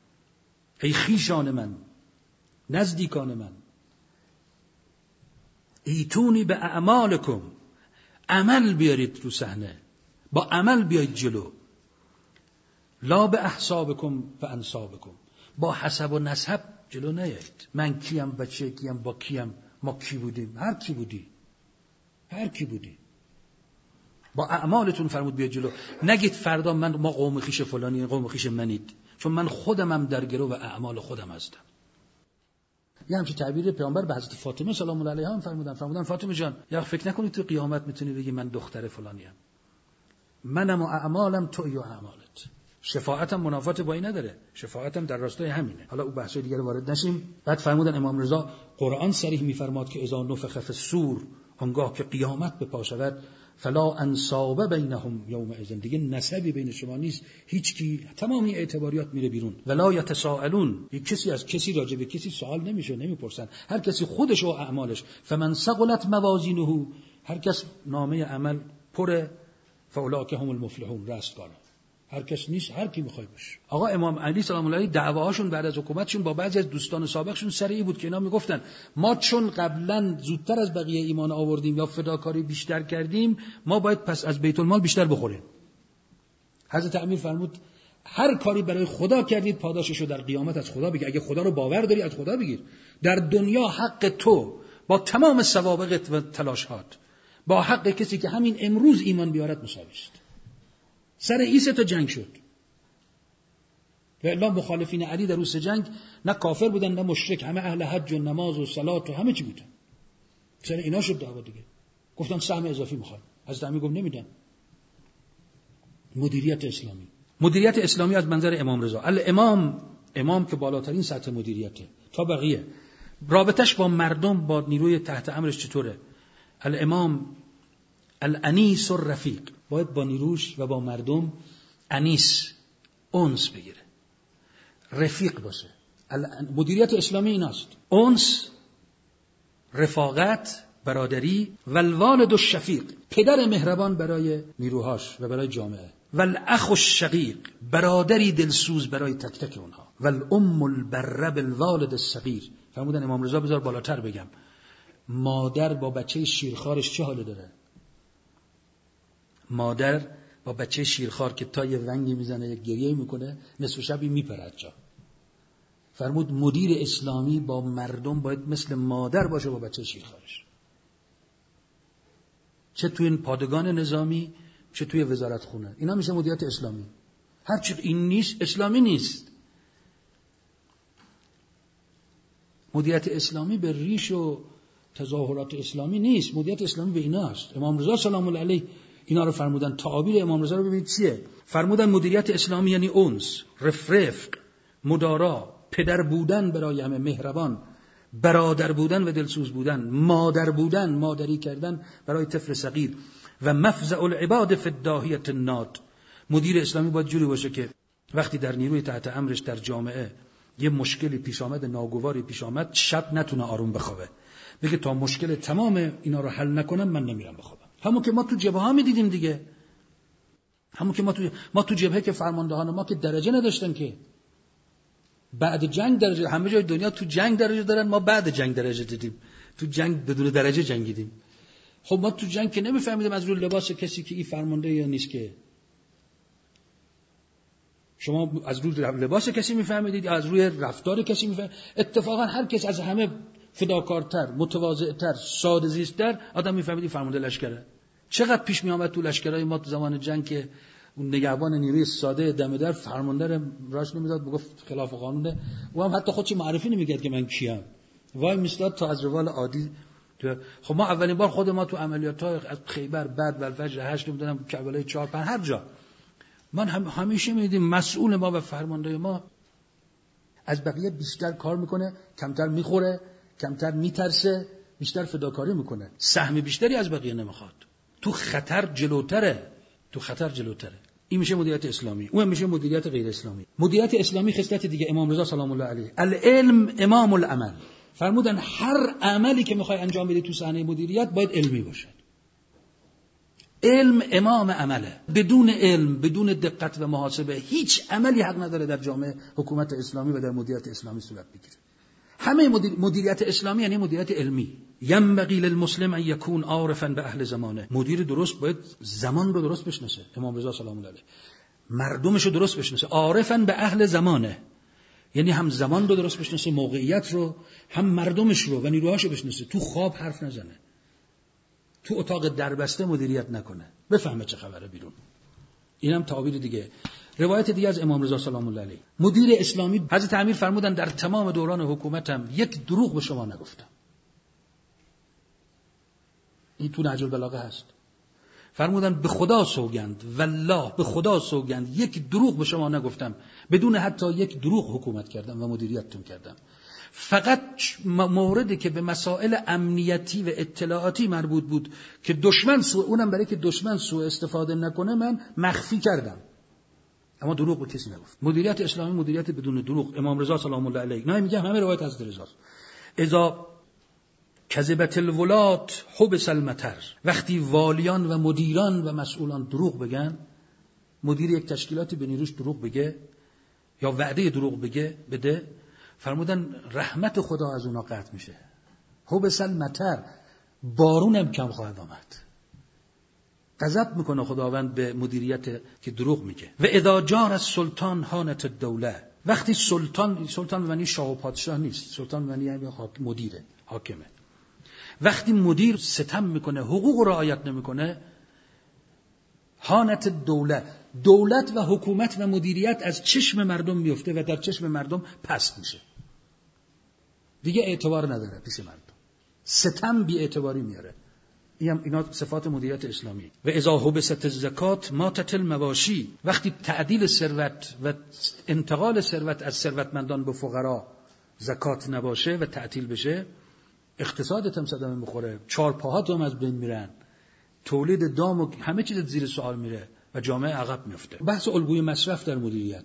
ای خویشان من، نزدیکان من، ایتونی به اعمالکم، عمل بیارید رو صحنه، با عمل بیایید جلو. لا به احسابکم و انسابکم، با حسب و نسب جلو نیایید. من کیم، بچه کیم، با کیم، ما کی بودیم، هر کی بودی هر کی بودی با اعمالتون فرمود بیاید جلو. نگید فردا من ما قوم خویش فلانی، قوم خویش منید، چون من خودمم در گرو و اعمال خودم هستم. یه همچین تعبیر پیامبر به حضرت فاطمه سلام الله علیها هم فرمودن. فرمودن فاطمه جان، یا فکر نکنید تو قیامت میتونی بگی من دختر فلانیم. منم و اعمالم تویی و اعمالت. شفاعتم منافات با این نداره، شفاعتم در راستای همینه. حالا او بحثای دیگه وارد نشیم. بعد فرمودن امام رضا قرآن صریح میفرماد که اذا نفخ فی الصور، آنگاه که قیامت بپا شود، فلا انساب بینهم یومئذ، دیگه نسبی بین شما نیست، هیچ کی، تمامی اعتباریات میره بیرون. ولا یتساءلون، یک کسی از کسی راجع به کسی سوال نمیشه، نمیپرسن، هر کسی خودش و اعمالش. فمن ثقلت موازینه، هر کس نامه عمل پره، فاولئک هم المفلحون، رستگار. هر کس نیست، هر کی میخواد باشه. آقا امام علی سلام الله علیه دعواهاشون بعد از حکومتشون با بعضی از دوستان سابقشون سریع بود که اینا میگفتن ما چون قبلا زودتر از بقیه ایمان آوردیم یا فداکاری بیشتر کردیم، ما باید پس از بیت المال بیشتر بخوریم. حضرت امیر فرمود هر کاری برای خدا کردید پاداششو در قیامت از خدا بگیر. اگه خدا رو باور داری از خدا بگیر. در دنیا حق تو با تمام سوابقت و تلاشات با حق کسی که همین امروز ایمان بیارد مساوی است. سر عیسی تا جنگ شد. و الا مخالفین علی در روز جنگ نه کافر بودن نه مشرک، همه اهل حج و نماز و صلات و همه چی بودن. سر اینا شد دعوا دیگه. گفتن سهم اضافی میخواد. حضرت امیر گفت نمیدن. مدیریت اسلامی. مدیریت اسلامی از منظر امام رضا. الامام، امام که بالاترین سطح مدیریته تا بقیه. رابطش با مردم، با نیروی تحت امرش چطوره؟ الامام الانیس الرفیق، باید با نیروش و با مردم انیس، انس بگیره، رفیق باشه. مدیریت اسلامی ایناست: انس، رفاقت، برادری، و الوالد الشفیق، پدر مهربان برای نیروهاش و برای جامعه، و الاخ الشقیق، برادری دلسوز برای تک تک اونها، و الام البر بالوالد الصغیر. فرمودن امام رضا بذار بالاتر بگم، مادر با بچه شیرخوارش چه حالی داره؟ مادر با بچه شیرخوار که تا یه ونگی میزنه، یک گریه میکنه، نصف شبی میپرد جا. فرمود مدیر اسلامی با مردم باید مثل مادر باشه با بچه شیرخوارش، چه توی پادگان نظامی چه توی وزارت خونه. اینا میشه مدیریت اسلامی. هرچی این نیست اسلامی نیست. مدیریت اسلامی به ریش و تظاهرات اسلامی نیست، مدیریت اسلامی به ایناست. امام رضا سلام الله علیه اینا رو فرمودن. تعابیر امام رضا رو ببینید چیه. فرمودن مدیریت اسلامی یعنی انس، رفرفق، مدارا، پدر بودن برای همه، مهربان، برادر بودن و دلسوز بودن، مادر بودن، مادری کردن برای طفل صغیر، و مفزع العباد فی الداهیه الناد. مدیر اسلامی باید جوری باشه که وقتی در نیروی تحت امرش در جامعه یه مشکلی پیش آمد، ناگواری پیش آمد، شب نتونه آروم بخوابه، بگه تا مشکل تمام اینا رو حل نکنم من نمیرم بخوابم. همون که ما تو جبهه ها میدیدیم دیگه. همون که ما تو ما تو جبهه که فرماندهان ما که درجه نداشتن، که بعد جنگ درجه، همه جای دنیا تو جنگ درجه دارن، ما بعد جنگ درجه دیدیم. تو جنگ بدون درجه جنگیدیم. خب ما تو جنگ که نمیفهمیدیم از روی لباس کسی که این فرمانده یا نیست، که شما از روی لباس کسی میفهمیدید، از روی رفتار کسی میفهمید. اتفاقا هر کس از همه فداکارتر، متواضعتر، ساده زیست‌تر آدم میفهمیدی فرمانده لشکره. چقدر پیش می آمد تو لشکرهای ما تو زمان جنگ که اون نگهبان نیروی ساده دم در فرمانده رو راش نمیداد، بگفت خلاف قانونه، و هم حتی خودش معرفی نمیکرد که من کیم، وای میستاد تا از روال عادی. خب ما اولین بار خود ما تو عملیات‌های از خیبر، بعد بلفجر هشت، نمیدونم کربلای چهار پنج، هر جا من هم همیشه میدیم مسئول ما و فرمانده ما از بقیه بیشتر کار میکنه، کمتر میخوره، کمتر میترسه، بیشتر فداکاری میکنه، سهم بیشتری از بقیه نمیخواد، تو خطر جلوتره، تو خطر جلوتره. این میشه مدیریت اسلامی. اون میشه مدیریت غیر اسلامی. مدیریت اسلامی خصلت دیگه امام رضا سلام الله علیه، العلم امام العمل. فرمودن هر عملی که میخوای انجام بدی تو صحنه مدیریت باید علمی باشه. علم امام عمله. بدون علم، بدون دقت و محاسبه، هیچ عملی حق نداره در جامعه حکومت اسلامی و در مدیریت اسلامی صورت بگیره. همه مدیر... مدیریت اسلامی یعنی مدیریت علمی. ینبغی للمسلم ان یکون عارفا به اهل زمانه. مدیر درست باید زمان رو درست بشناسه. امام رضا سلام الله علیه مردمش رو درست بشناسه. عارفا به اهل زمانه یعنی هم زمان رو درست بشناسه، موقعیت رو، هم مردمش رو و نیروهاش رو بشناسه. تو خواب حرف نزنه، تو اتاق دربسته مدیریت نکنه، بفهمه چه خبره بیرون. اینم تعبیر دیگه. روایت دیگه از امام رضا سلام الله علیه، مدیر اسلامی حضرت امیر فرمودن در تمام دوران حکومتم یک دروغ به شما نگفتم. این تو نهج البلاغه هست. فرمودن به خدا سوگند، والله به خدا سوگند، یک دروغ به شما نگفتم، بدون حتی یک دروغ حکومت کردم و مدیریتتون کردم. فقط موردی که به مسائل امنیتی و اطلاعاتی مربوط بود که دشمن سوء اونم برای که دشمن سوء استفاده نکنه من مخفی کردم، اما دروغ به کسی نگفت. مدیریت اسلامی مدیریت بدون دروغ. امام رضا سلام الله علیه، نه میگم همه روایت از رضا، اذا کذبت الولات حبس المطر، وقتی والیان و مدیران و مسئولان دروغ بگن، مدیر یک تشکیلاتی به نیروش دروغ بگه یا وعده دروغ بگه بده، فرمودن رحمت خدا از اونا قطع میشه. حبس المطر، بارون هم کم خواهد آمد. غضب میکنه خداوند به مدیریت که دروغ میگه. و اذا جار السلطان هانت الدوله، وقتی سلطان، سلطان به معنی شاه و پادشاه نیست، سلطان به معنی مدیره، حاکمه. وقتی مدیر ستم میکنه، حقوق رعایت نمیکنه، هانت دوله، دولت و حکومت و مدیریت از چشم مردم میفته و در چشم مردم پست میشه، دیگه اعتبار نداره پیش مردم، ستم بی اعتباری میاره. این اینا صفات مدیریت اسلامی. و اذا حبست الزکات ماتت المواشی، وقتی تعدیل ثروت و انتقال ثروت از ثروتمندان به فقرا زکات نباشه و تعطیل بشه، اقتصادت هم صدمه میخوره، چهار پاهات هم از بین میرن، تولید دام و همه چیز زیر سوال میره و جامعه عقب میفته. بحث الگوی مصرف در مدیریت،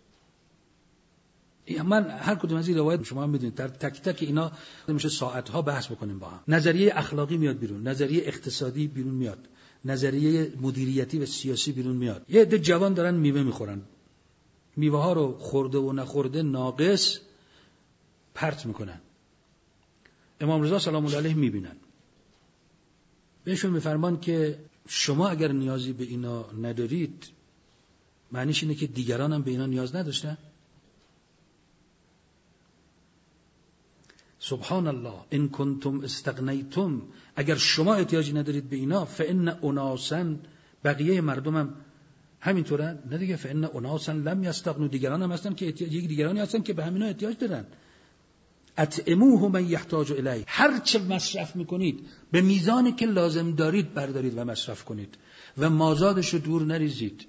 من هر کدوم از این روایت شما هم میدونید در تک تک اینا میشه ساعتها بحث بکنیم با هم. نظریه اخلاقی میاد بیرون، نظریه اقتصادی بیرون میاد، نظریه مدیریتی و سیاسی بیرون میاد. یه عده جوان دارن میوه میخورن، میوه ها رو خورده و نخورده ناقص پرت میکنن. امام رضا سلام الله علیه میبینن، بهشون میفرمان که شما اگر نیازی به اینا ندارید، معنیش اینه که دیگران هم به اینا نیاز نداشتن. سبحان الله، ان کنتم استغنیتم، اگر شما احتیاجی ندارید به اینا، فان اناسا، بقیه مردم هم همینطورن، نه دیگه، فان اناسا لم یستغنوا، دیگران هم هستن که احتیاج، دیگرانی هستن که به همینا احتیاج دارن. اطعموه من یحتاج الیه، هر چه مصرف میکنید به میزانی که لازم دارید بردارید و مصرف کنید و مازادش رو دور نریزید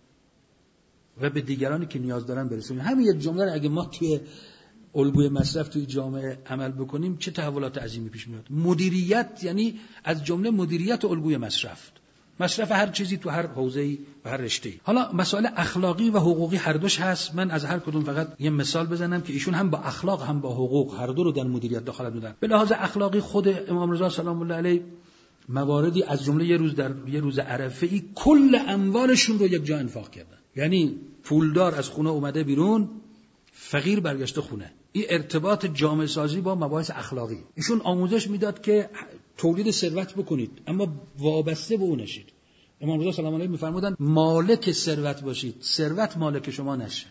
و به دیگرانی که نیاز دارن برسونید. همین یک جمله رو اگه ما توی الگوی مصرف توی جامعه عمل بکنیم چه تحولات عظیمی پیش میاد. مدیریت یعنی از جمله مدیریت الگوی مصرف، مصرف هر چیزی تو هر حوزه‌ای و هر رشته‌ای. حالا مسائل اخلاقی و حقوقی هر دوش هست، من از هر کدوم فقط یه مثال بزنم که ایشون هم با اخلاق هم با حقوق هر دو رو در مدیریت دخالت میدن. به لحاظ اخلاقی خود امام رضا سلام الله علیه مواردی از جمله یه روز در یه روز عرفه ای کل اموالشون رو یک جا انفاق کردن، یعنی پولدار از خونه اومده بیرون، فقیر برگشته خونه. این ارتباط جامعه سازی با مباحث اخلاقی. ایشون آموزش میداد که تولید ثروت بکنید اما وابسته به اون نشید. امام رضا سلام علیه میفرمودن مالک ثروت باشید، ثروت مالک شما نشه،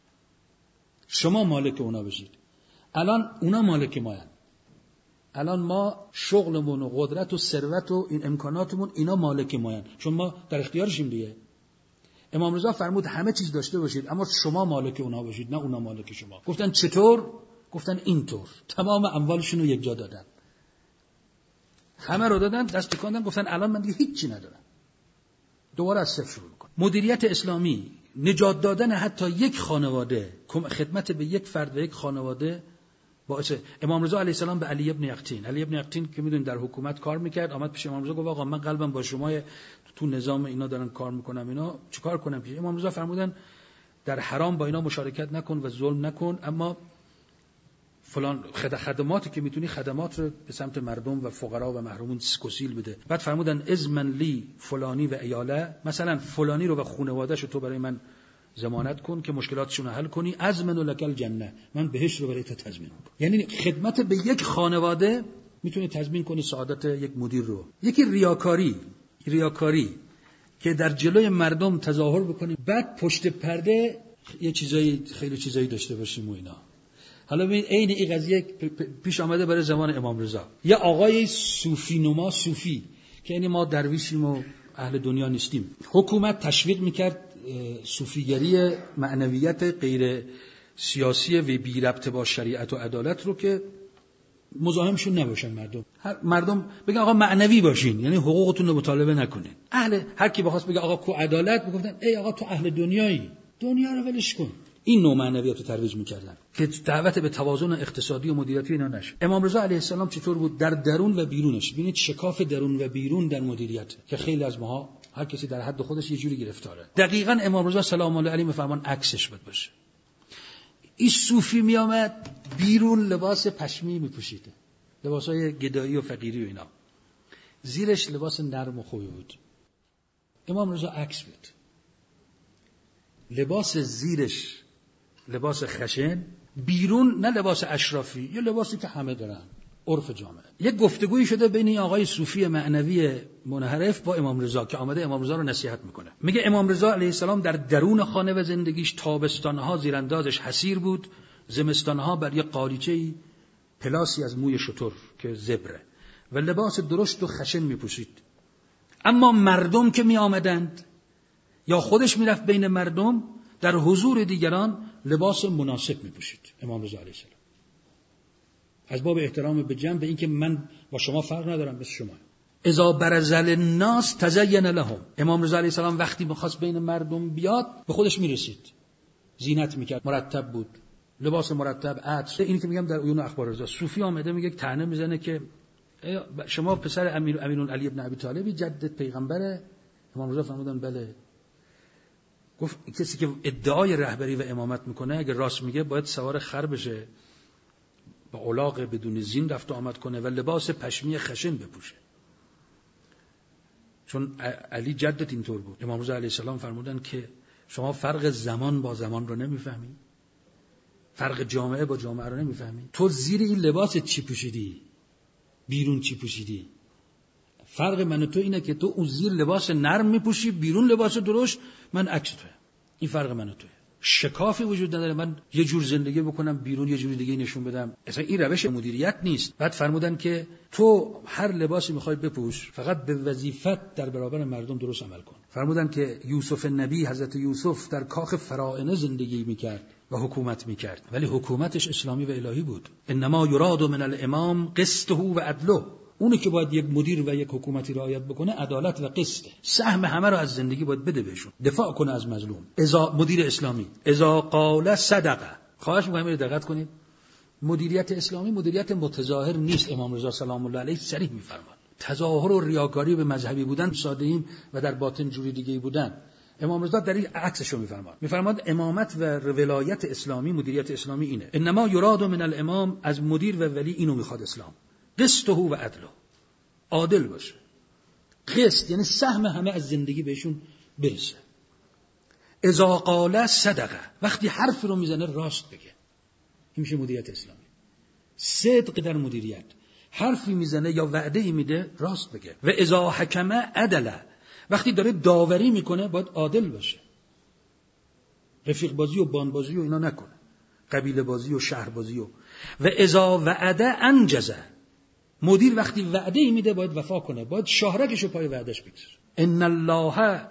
شما مالک اونا بشید. الان اونا مالک ما هستند، الان ما شغلمون و قدرت و ثروت و این امکاناتمون اینا مالک ما هستند، چون ما در اختیارشیم دیگه. امام رضا فرمود همه چیز داشته باشید اما شما مالک اونا باشید، نه اونا مالک شما. گفتن چطور؟ گفتن اینطور. تمام اموالشون رو یک جا دادن، همه رو دادن، دست تکوندن، گفتن الان من دیگه هیچی ندارم، دوباره از صفر شروع کن. مدیریت اسلامی نجات دادن حتی یک خانواده، خدمت به یک فرد و یک خانواده باعث. امام رضا علیه السلام به علی ابن یقطین، علی ابن یقطین که میدونید در حکومت کار میکرد، آمد پیش امام رضا گفت آقا من قلبم با شما، تو نظام اینا دارن کار میکنم، اینا چیکار کنم؟ پیش امام رضا فرمودن در حرام با اینا مشارکت نکن و ظلم نکن، اما فلان خدماتی که میتونی خدمات رو به سمت مردم و فقرا و محرومون گسیل بده. بعد فرمودن ازمن لی فلانی و ایاله، مثلا فلانی رو و خانواده‌شو تو برای من ضمانت کن که مشکلاتشون رو حل کنی، ازمن لک الجنه، من بهشت رو برای تو تضمین میکنم. یعنی خدمت به یک خانواده میتونه تضمین کنه سعادت یک مدیر رو. یکی ریاکاری، ریاکاری که در جلوی مردم تظاهر بکنیم بعد پشت پرده یه چیزایی خیلی چیزایی داشته باشیم و اینا. حالا ببین عین این قضیه پیش آمده برای زمان امام رضا. یه آقای صوفی نما صوفی که یعنی ما درویشیم و اهل دنیا نیستیم، حکومت تشویق میکرد صوفیگری معنویت غیر سیاسی و بی ربط با شریعت و عدالت رو که مزاحمشون نباشن مردم. هر مردم بگن آقا معنوی باشین، یعنی حقوقتون رو مطالبه نکنین. اهل هر کی بخواست بگه آقا کو عدالت، میگفتن ای آقا تو اهل دنیایی، دنیا رو ولش کن. این نوع معنویت رو ترویج میکردن که دعوت به توازن اقتصادی و مدیریتی اینا نشه. امام رضا علیه السلام چطور بود در درون و بیرونش؟ ببینید شکاف درون و بیرون در مدیریت که خیلی از ماها هر کسی در حد خودش یه جوری گرفتاره. دقیقاً امام رضا سلام الله علیه میفرمان عکسش بود باشه. این صوفی میامد بیرون لباس پشمی میپوشید، لباسای گدایی و فقیری و اینا، زیرش لباس نرم و خوی بود. امام رضا عکس بود، لباس زیرش لباس خشن، بیرون نه لباس اشرافی، یه لباسی که همه دارن، عرف جامعه. یک گفتگویی شده بین این آقای صوفی معنوی منحرف با امام رضا که آمده امام رضا رو نصیحت میکنه. میگه امام رضا علیه السلام در درون خانه و زندگیش تابستانها زیراندازش حصیر بود، زمستانها بر یک قالیچه‌ای پلاسی از موی شتر که زبره و لباس درشت و خشن میپوشید. اما مردم که می آمدند یا خودش میرفت بین مردم، در حضور دیگران لباس مناسب میپوشید. امام رضا علیه السلام از باب احترام به جمع، به این که من با شما فرق ندارم، مثل شما. اذا برز الناس تزین لهم. امام رضا علیه السلام وقتی میخواست بین مردم بیاد به خودش میرسید، زینت میکرد، مرتب بود، لباس مرتب، عطر. اینی که میگم در عیون اخبار رضا. صوفی آمده میگه طعنه میزنه که شما پسر امیر امیرون علی ابن ابی طالبی جدت پیغمبره؟ امام رضا فرمودن بله. گفت کسی که ادعای رهبری و امامت میکنه اگه راست میگه باید سوار خر بشه، با الاغ بدون زین رفت و آمد کنه و لباس پشمی خشن بپوشه، چون علی جدت اینطور بود. امام رضا علیه السلام فرمودن که شما فرق زمان با زمان رو نمیفهمی، فرق جامعه با جامعه رو نمیفهمی. تو زیر این لباس چی پوشیدی، بیرون چی پوشیدی؟ فرق من و تو اینه که تو اون زیر لباس نرم میپوشی، بیرون لباس درشت، من عکس توئم. این فرق من و توئه. شکافی وجود نداره من یه جور زندگی بکنم بیرون یه جور دیگه نشون بدم. اصلا این روش مدیریت نیست. بعد فرمودن که تو هر لباسی میخوای بپوش، فقط به وظیفت در برابر مردم درست عمل کن. فرمودن که یوسف نبی، حضرت یوسف در کاخ فرعون زندگی میکرد و حکومت میکرد، ولی حکومتش اسلامی و الهی بود. انما یراد من الامام قسطه و عدله. اونی که باید یک مدیر و یک حکومتی رعایت بکنه عدالت و قسط، سهم همه رو از زندگی باید بده بهشون، دفاع کنه از مظلوم. اذا مدیر اسلامی اذا قال صدقه. خواهش می‌کنم اینو دقت کنید، مدیریت اسلامی مدیریت متظاهر نیست. امام رضا سلام الله علیه صریح می‌فرماد تظاهر و ریاکاری به مذهبی بودن ساده‌ایم و در باطن جوری دیگه‌ای بودن. امام رضا در این عکسشو می‌فرماد. می‌فرماد امامت و ولایت اسلامی، مدیریت اسلامی اینه. انما یراد من الامام، از مدیر و ولی اینو می‌خواد اسلام، قسطه و عدله، عادل باشه. قسط یعنی سهم همه از زندگی بهشون برسه. اذا قال صدقه، وقتی حرف رو میزنه راست بگه. این میشه مدیریت اسلامی. صدق در مدیریت، حرفی میزنه یا وعده‌ای میده راست بگه. و اذا حکم عدله، وقتی داره داوری میکنه باید عادل باشه، رفیق بازی و بان بازی و اینا نکنه، قبیله بازی و شهر بازی. و و اذا وعده انجزه، مدیر وقتی وعده‌ای میده باید وفا کنه، باید شاهرگشو پای وعدهش بگذاره. ان الله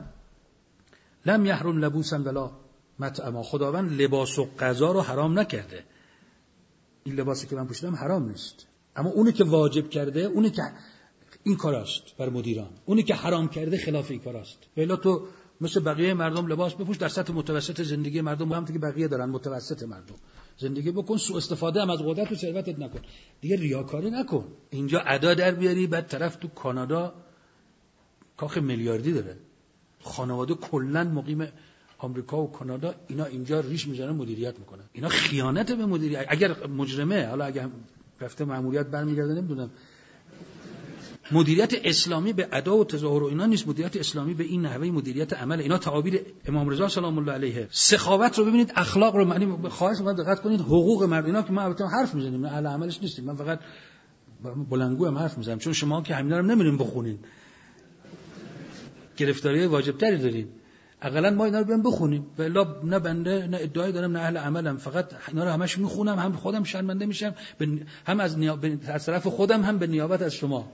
لم یحرم لبوسا ولا مطعما. خداوند لباس و غذا رو حرام نکرده. این لباسی که من پوشیدم حرام نیست، اما اونی که واجب کرده، اونی که این کاراست بر مدیران، اونی که حرام کرده خلاف این کاراست. ولی تو مثل بقیه مردم لباس بپوش، در سطح متوسط زندگی مردم هم که بقیه دارن، متوسط مردم زندگی بکن، سوء استفاده هم از قدرت و ثروتت نکن، دیگه ریاکاری نکن. اینجا ادا در بیاری، بعد طرف تو کانادا کاخ میلیاردی داره، خانواده کلا مقیم آمریکا و کانادا، اینا اینجا ریش میزنن مدیریت میکنن. اینا خیانت به مدیریت. اگر مجرمه، حالا اگر رفته مأموریت برمیگرده نمیدونم. مدیریت اسلامی به ادا و تظاهر و اینا نیست، مدیریت اسلامی به این نحوه مدیریت عمل. اینا تعابیر امام رضا سلام الله علیه. سخاوت رو ببینید، اخلاق رو، معنی خواهش می‌کنم دقت کنید، حقوق مردم. اینا که ما البته حرف میزنیم، اهل عملش نیستیم، من فقط بلندگو هم حرف میزنم، چون شما که همینا رو نمیرین بخونین، گرفتاری واجب تری دارین. اقلا ما اینا رو بیام بخونیم، والا نه بنده نه ادعای دارم نه اهل عملم، فقط اینا رو همش میخونم، هم خودم شرمنده میشم، هم از نیاب... از طرف خودم هم به نیابت از شما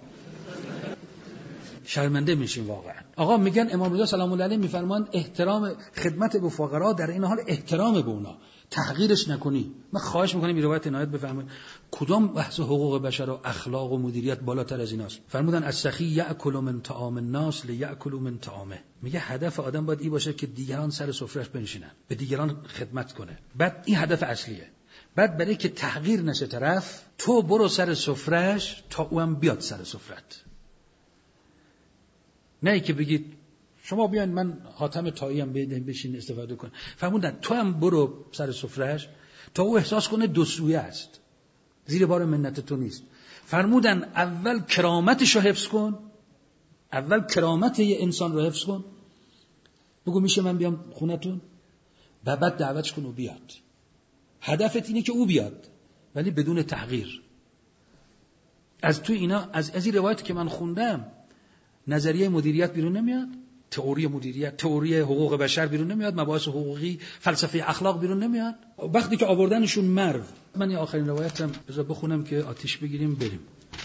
شرمنده میشیم واقعا. آقا میگن امام رضا سلام الله علیه میفرمان احترام خدمت به فقرا، در این حال احترام به اونا، تحقیرش نکنی. من خواهش میکنم این روایت عنایت بفرمایید. کدام بحث حقوق بشر و اخلاق و مدیریت بالاتر از ایناست؟ فرمودن السخی یاکل من طعام الناس لیاکلوا من طعامه. میگه هدف آدم باید این باشه که دیگران سر سفرهش بنشینن، به دیگران خدمت کنه. بعد این هدف اصلیه. بعد برای که تحقیر نشه طرف، تو برو سر سفرهش تا او هم بیاد سر سفرت. نه ای که بگید شما بیاین من حاتم طایی هم بشین استفاده کن. فرمودن تو هم برو سر سفرهش تا او احساس کنه دو سویه است، زیر بار منت تو نیست. فرمودن اول کرامتش رو حفظ کن، اول کرامت یه انسان رو حفظ کن، بگو میشه من بیام خونتون، بعد دعوتش کن و بیاد. هدفت اینه که او بیاد ولی بدون تحقیر. از تو اینا، از از این روایت که من خوندم، نظریه مدیریت بیرون نمیاد، تئوری مدیریت، تئوری حقوق بشر بیرون نمیاد، مباحث حقوقی، فلسفه اخلاق بیرون نمیاد. وقتی که آوردنشون مرو. من این آخرین روایتم بذار بخونم که آتیش بگیریم بریم.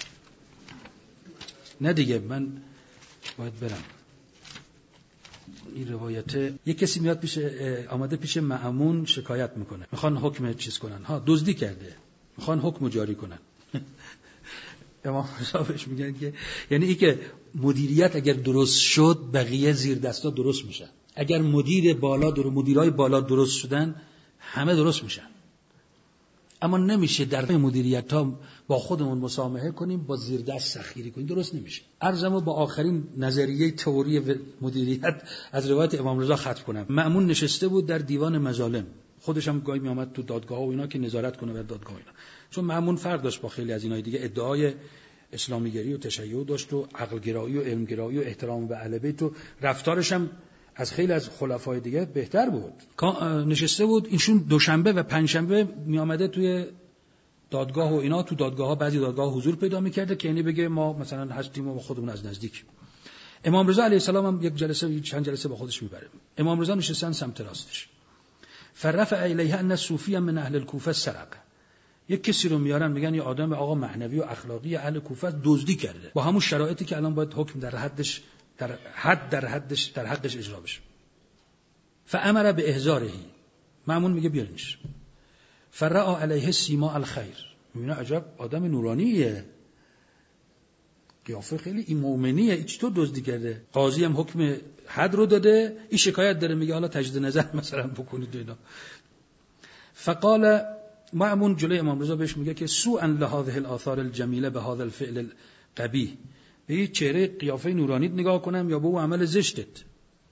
نه دیگه من باید برم. این روایت یک کسی میاد پیش، آمده پیش مأمون شکایت میکنه، میخوان حکم چیز کنن، ها دزدی کرده، میخوان حکم جاری کنن. امام رضا بهش میگن که یعنی ای که مدیریت اگر درست شد بقیه زیر دستا درست میشن. اگر مدیر بالا در مدیرای بالا درست شدن همه درست میشن. اما نمیشه در مدیریت ها با خودمون مسامحه کنیم، با زیر دست سخیری کنیم، درست نمیشه. عرضمو با آخرین نظریه تئوری مدیریت از روایت امام رضا ختم کنم. مأمون نشسته بود در دیوان مظالم، خودش هم گاهی میامد تو دادگاه ها و اینا که نظارت کنه بر دادگاه اینا، چون مأمون فرق داشت با خیلی از اینای دیگه، ادعای اسلامیگری و تشیع داشت و عقلگرایی و علمگرایی و احترام به اهل بیت و رفتارش هم از خیلی از خلفای دیگه بهتر بود. نشسته بود، اینشون دوشنبه و پنجشنبه می آمده توی دادگاه و اینا، تو دادگاه ها بعضی دادگاه حضور پیدا می‌کرده که یعنی بگه ما مثلا هستیم و خودمون از نزدیک. امام رضا علیه السلام هم یک جلسه چند جلسه با خودش میبره. امام رضا نشستن سمت راستش. فرفع الیها ان صوفی من اهل الکوفه سرق. یک کسی رو میارن میگن یه آدم آقا معنوی و اخلاقی اهل کوفه دزدی کرده، با همون شرایطی که الان باید حکم در حدش در حد در حدش در حقش اجرا بشه. فامر به احضاره. مأمون میگه بیارینش. فرع علیه سیما الخیر. میبینه عجب آدم نورانیه، قیافه خیلی این مؤمنیه، چطور دزدی کرده؟ قاضی هم حکم حد رو داده، این شکایت داره، میگه حالا تجدید نظر مثلا بکنید اینا. فقال مأمون جلوی امام رضا بهش میگه که سوءا لهذه الاثار الجمیله به هذا الفعل القبیح، به این چهره قیافه نورانیت نگاه کنم یا به اون عمل زشتت؟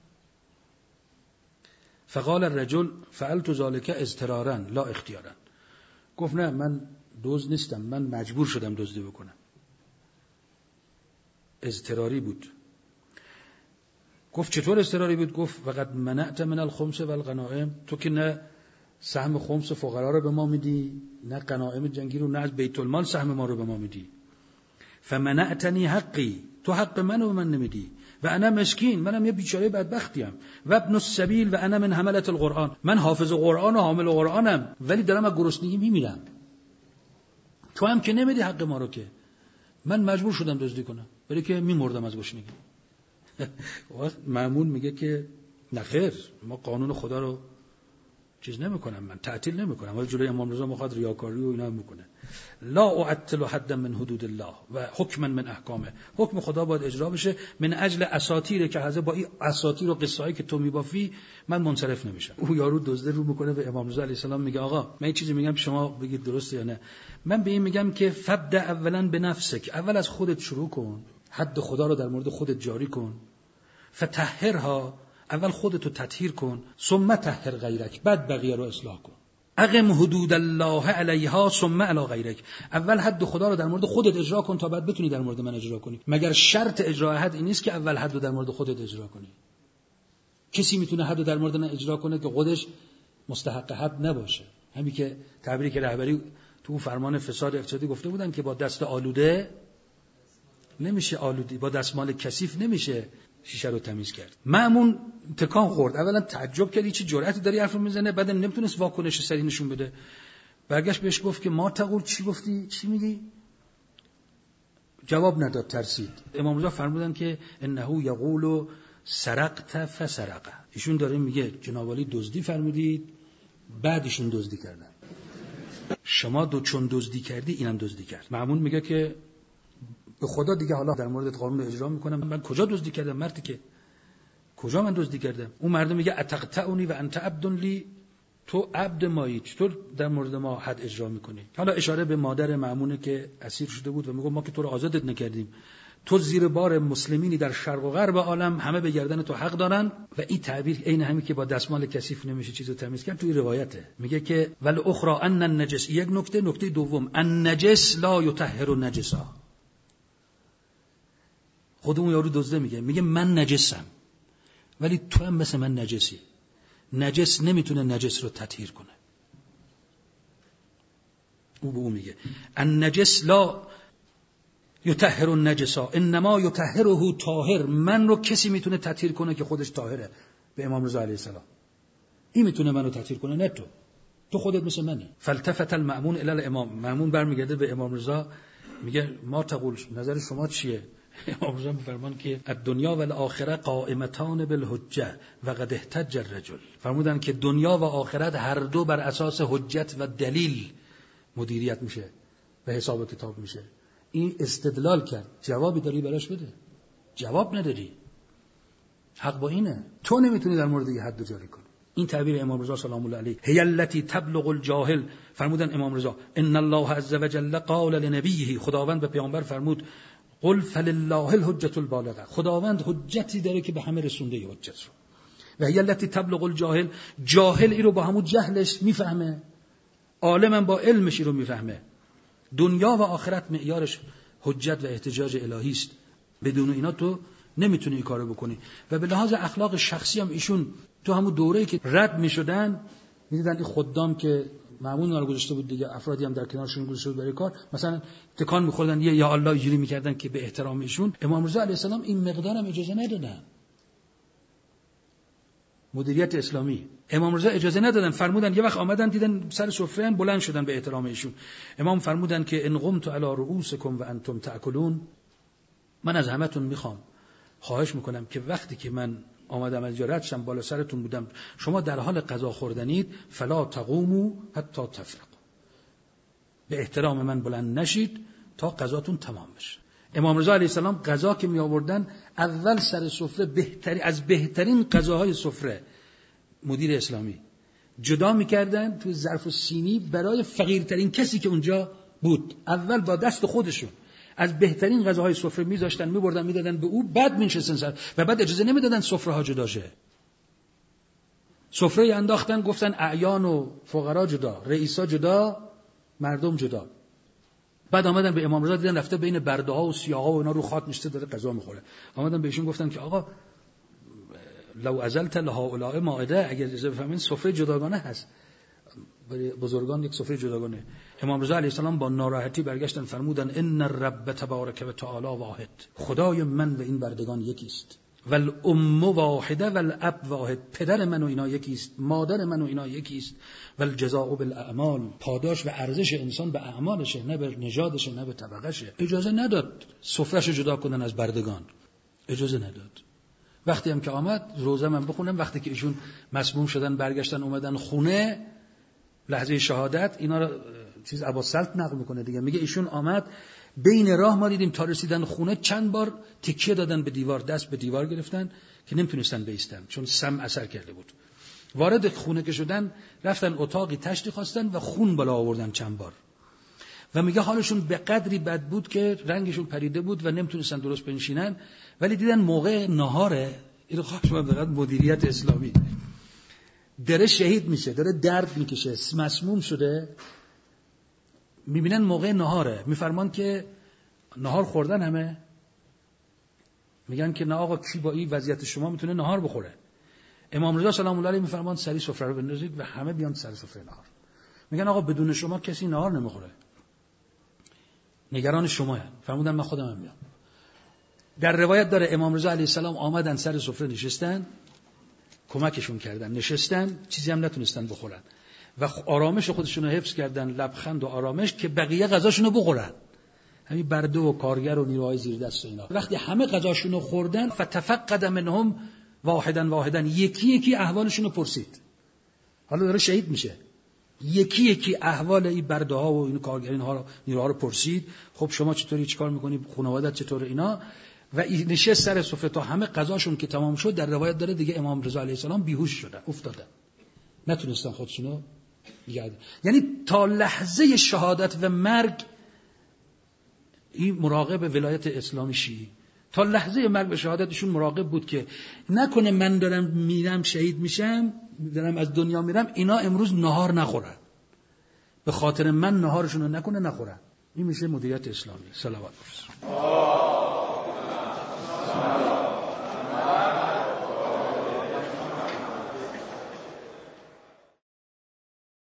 فقال الرجل فعلت ذلك اضطرارا لا اختیارا. گفت نه من دزد نیستم، من مجبور شدم دزدی بکنم، اضطراری بود. گفت چطور اضطراری بود؟ گفت فقط منعت من الخمس والغنائم، تو که نه سهم خمس فقرا رو به ما میدی، نه غنایم جنگی رو، نه از بیت المال سهم ما رو به ما میدی. فمنعتنی حقی، تو حق منو به من نمیدی. و انا مسکین، منم یه بیچاره بدبختیم. و ابن السبیل و انا من حملة القرآن، من حافظ قرآن و حامل قرآنم ولی دارم از گرسنگی میمیرم. تو هم که نمیدی حق ما رو، که من مجبور شدم دزدی کنم برای که میمردم از گرسنگی. مأمون میگه که نخیر، ما قانون خدا رو چیز نمیکنم، من تعطیل نمیکنم، ولی جلوی امام رضا میخواد ریاکاری و اینا میکنه. لا اعطل حدا من حدود الله و حکما من احکامه، حکم خدا باید اجرا بشه. من اجل اساطیر که حاضر با این اساطیر و قصه‌ای که تو میبافی من منصرف نمیشم. او یارو دزده رو میکنه به امام رضا علیه السلام، میگه آقا من یه چیزی میگم شما بگید درسته یا نه. من به این میگم که فبدا اولا بنفسک، اول از خودت شروع کن، حد خدا رو در مورد خودت جاری کن. فتحرها، اول خودتو تطهیر کن. ثم طهر غیرک، بعد بقیه رو اصلاح کن. اقم حدود الله علیها ثم علی غیرک، اول حد خدا رو در مورد خودت اجرا کن تا بعد بتونی در مورد من اجرا کنی. مگر شرط اجرای حد این نیست که اول حد رو در مورد خودت اجرا کنی؟ کسی میتونه حد رو در مورد من اجرا کنه که خودش مستحق حد نباشه؟ همین که تعبیری که رهبری تو فرمان فساد اقتصادی گفته بودن که با دست آلوده نمیشه آلودی، با دستمال کثیف نمیشه شیشه رو تمیز کرد. مأمون تکان خورد، اولا تعجب کرد چه جرأتی داری حرف میزنه، بعدم نمیتونست واکنش سری نشون بده. برگشت بهش گفت که ما تقول، چی گفتی؟ چی میگی؟ جواب نداد، ترسید. امام رضا فرمودن که انه یقول سرقت فسرق. ایشون داره میگه جناب عالی دزدی فرمودید، بعد ایشون دزدی کردن. شما دو چون دزدی کردی اینم دزدی کرد. مأمون میگه که به خدا دیگه حالا در مورد قانون اجرا میکنم، من کجا دزدی کردم مردی که کجا من دزدی کردم؟ اون مرد میگه اتقطعنی و انت عبد لی، تو عبد مایی، چطور در مورد ما حد اجرا میکنی؟ حالا اشاره به مادر مأمونه که اسیر شده بود و میگه ما که تو رو آزادت نکردیم، تو زیر بار مسلمینی در شرق و غرب عالم، همه به گردن تو حق دارن. و این تعبیر عین همین که با دستمال کثیف نمیشه چیزو تمیز کرد توی روایته. میگه که ول اخرى ان النجس، یک نکته، نکته دوم، النجس لا یطهر النجسا. خودمون یارو دزده میگه میگه من نجسم، ولی تو هم مثل من نجسی. نجس نمیتونه نجس رو تطهیر کنه. او به او میگه النجس لا یطهر النجسا انما یطهره طاهر. من رو کسی میتونه تطهیر کنه که خودش طاهره، به امام رضا علیه السلام. این میتونه منو تطهیر کنه، نه تو. تو خودت مثل منی. فالتفت المأمون الی الامام. مأمون برمیگرده به امام رضا میگه ما تقول، نظر شما چیه؟ امام رضا میفرمان که الدنیا و الاخره قائمتان بالحجه و قد احتج الرجل. فرمودن که دنیا و آخرت هر دو بر اساس حجت و دلیل مدیریت میشه و حساب و کتاب میشه. این استدلال کرد، جوابی داری براش بده؟ جواب نداری. حق با اینه، تو نمیتونی در مورد یه حد جاری کنی. این تعبیر امام رضا سلام الله علیه. هی التی تبلغ الجاهل. فرمودن امام رضا ان الله عز وجل قال لنبیه، خداوند به پیامبر فرمود قل فلله الحجة البالغه. خداوند حجتی داره که به همه رسونده حجت رو. و هی التی تبلغ الجاهل، جاهل این رو با همون جهلش میفهمه، عالم با علمش رو میفهمه. دنیا و آخرت معیارش حجت و احتجاج الهی است. بدون اینا تو نمیتونی این کارو بکنی. و به لحاظ اخلاق شخصی هم ایشون تو همون دوره‌ای که رد میشدن میدیدن این خدام که مأمون اونا رو گذاشته بود دیگه، افرادی هم در کنارشون گذاشته بود برای کار، مثلا تکان می‌خوردن یه یا الله اینجوری می‌کردن که به احترام ایشون. امام رضا علیه السلام این مقدار هم اجازه ندادن. مدیریت اسلامی امام رضا اجازه ندادن. فرمودن یه وقت آمدن دیدن سر سفره بلند شدن به احترام ایشون. امام فرمودن که ان قمت علی رؤوسکم و انتم تاکلون، من از همتون میخوام، خواهش میکنم که وقتی که من آمدم از رد شم بالا سرتون بودم، شما در حال غذا خوردنید، فلا تقوموا حتی تفرقوا، به احترام من بلند نشید تا غذاتون تمام بشه. امام رضا علیه السلام غذا که می آوردن اول سر سفره بهتری از بهترین غذاهای سفره مدیر اسلامی جدا میکردن تو ظرف و سینی برای فقیرترین کسی که اونجا بود. اول با دست خودشون از بهترین غذاهای سفره میذاشتن میبردن میدادن به او، بعد میشستن سر و بعد اجازه نمیدادن سفره ها جدا شه. سفره انداختن گفتن اعیان و فقرا جدا، رئیسا جدا، مردم جدا. بعد آمدن به امام رضا دیدن رفته بین برده ها و سیاه ها و اینا رو خاط نشسته داره غذا میخوره. آمدن بهشون گفتن که آقا لو ازلت لهؤلاء مائده، اگر اجازه بفرمایید سفره جداگانه هست، برای بزرگان یک سفره جداگانه. امام رضا علیه السلام با ناراحتی برگشتن فرمودن ان الرب تبارک و تعالی واحد، خدای من و این بردگان یکی است. والام واحده والاب واحد، پدر من و اینا یکی است، مادر من و اینا یکی است. والجزاء بالاعمال، پاداش و ارزش انسان به اعمالشه، نه به نژادشه نه به طبقشه. اجازه نداد سفرهشو جدا کنن از بردگان، اجازه نداد. وقتی هم که آمد روزه من بخونم، وقتی که ایشون مسموم شدن برگشتن اومدن خونه لحظه شهادت، اینا رو چیز ابوالسلط نقل میکنه دیگه، میگه ایشون آمد بین راه ما دیدیم تا رسیدن خونه چند بار تکیه دادن به دیوار، دست به دیوار گرفتن که نمیتونستن بایستن چون سم اثر کرده بود. وارد خونه که شدن رفتن اتاقی تشتی خواستن و خون بالا آوردن چند بار. و میگه حالشون به قدری بد بود که رنگشون پریده بود و نمیتونستن درست بنشینن، ولی دیدن موقع نهاره، این خواهش من دقیقا مدیریت اسلامی، داره شهید میشه، داره درد میکشه، مسموم شده، میبینن موقع نهاره، میفرمان که نهار خوردن همه، میگن که نه آقا کی با این وضعیت شما میتونه نهار بخوره. امام رضا سلام الله علیه میفرمان سری سفره رو بندازید و همه بیان سر سفره نهار. میگن آقا بدون شما کسی نهار نمیخوره، نگران شما هست. فرمودن من خودم هم میام. در روایت داره امام رضا علیه السلام آمدن سر سفره نشستن، کمکشون کردن، نشستن، چیزی هم نتونستن بخورن و آرامش خودشون رو حفظ کردن، لبخند و آرامش، که بقیه غذاشون رو بخورن. همین برده و کارگر و نیروهای زیر دست اینا وقتی همه غذاشون رو خوردن، فتفقد منهم واحدا واحدا، یکی یکی احوالشون رو پرسید. حالا داره شهید میشه، یکی یکی احوال این برده ها و این کارگرین ها رو، نیروها رو پرسید. خب شما چطوری، چیکار میکنی، خانواده‌ات چطوره اینا. و نشست سر سفره تا همه غذاشون که تمام شد. در روایت داره دیگه امام رضا علیه السلام بیهوش شدن، افتادن، نتونستن خودشونو نگه. یعنی تا لحظه شهادت و مرگ این مراقب ولایت اسلامی شیعی، تا لحظه مرگ به شهادتشون مراقب بود که نکنه من دارم میرم شهید میشم، دارم از دنیا میرم، اینا امروز نهار نخورن، به خاطر من نهارشون رو نکنه نخورن. این میشه مدیریت اسلامی. صلوات.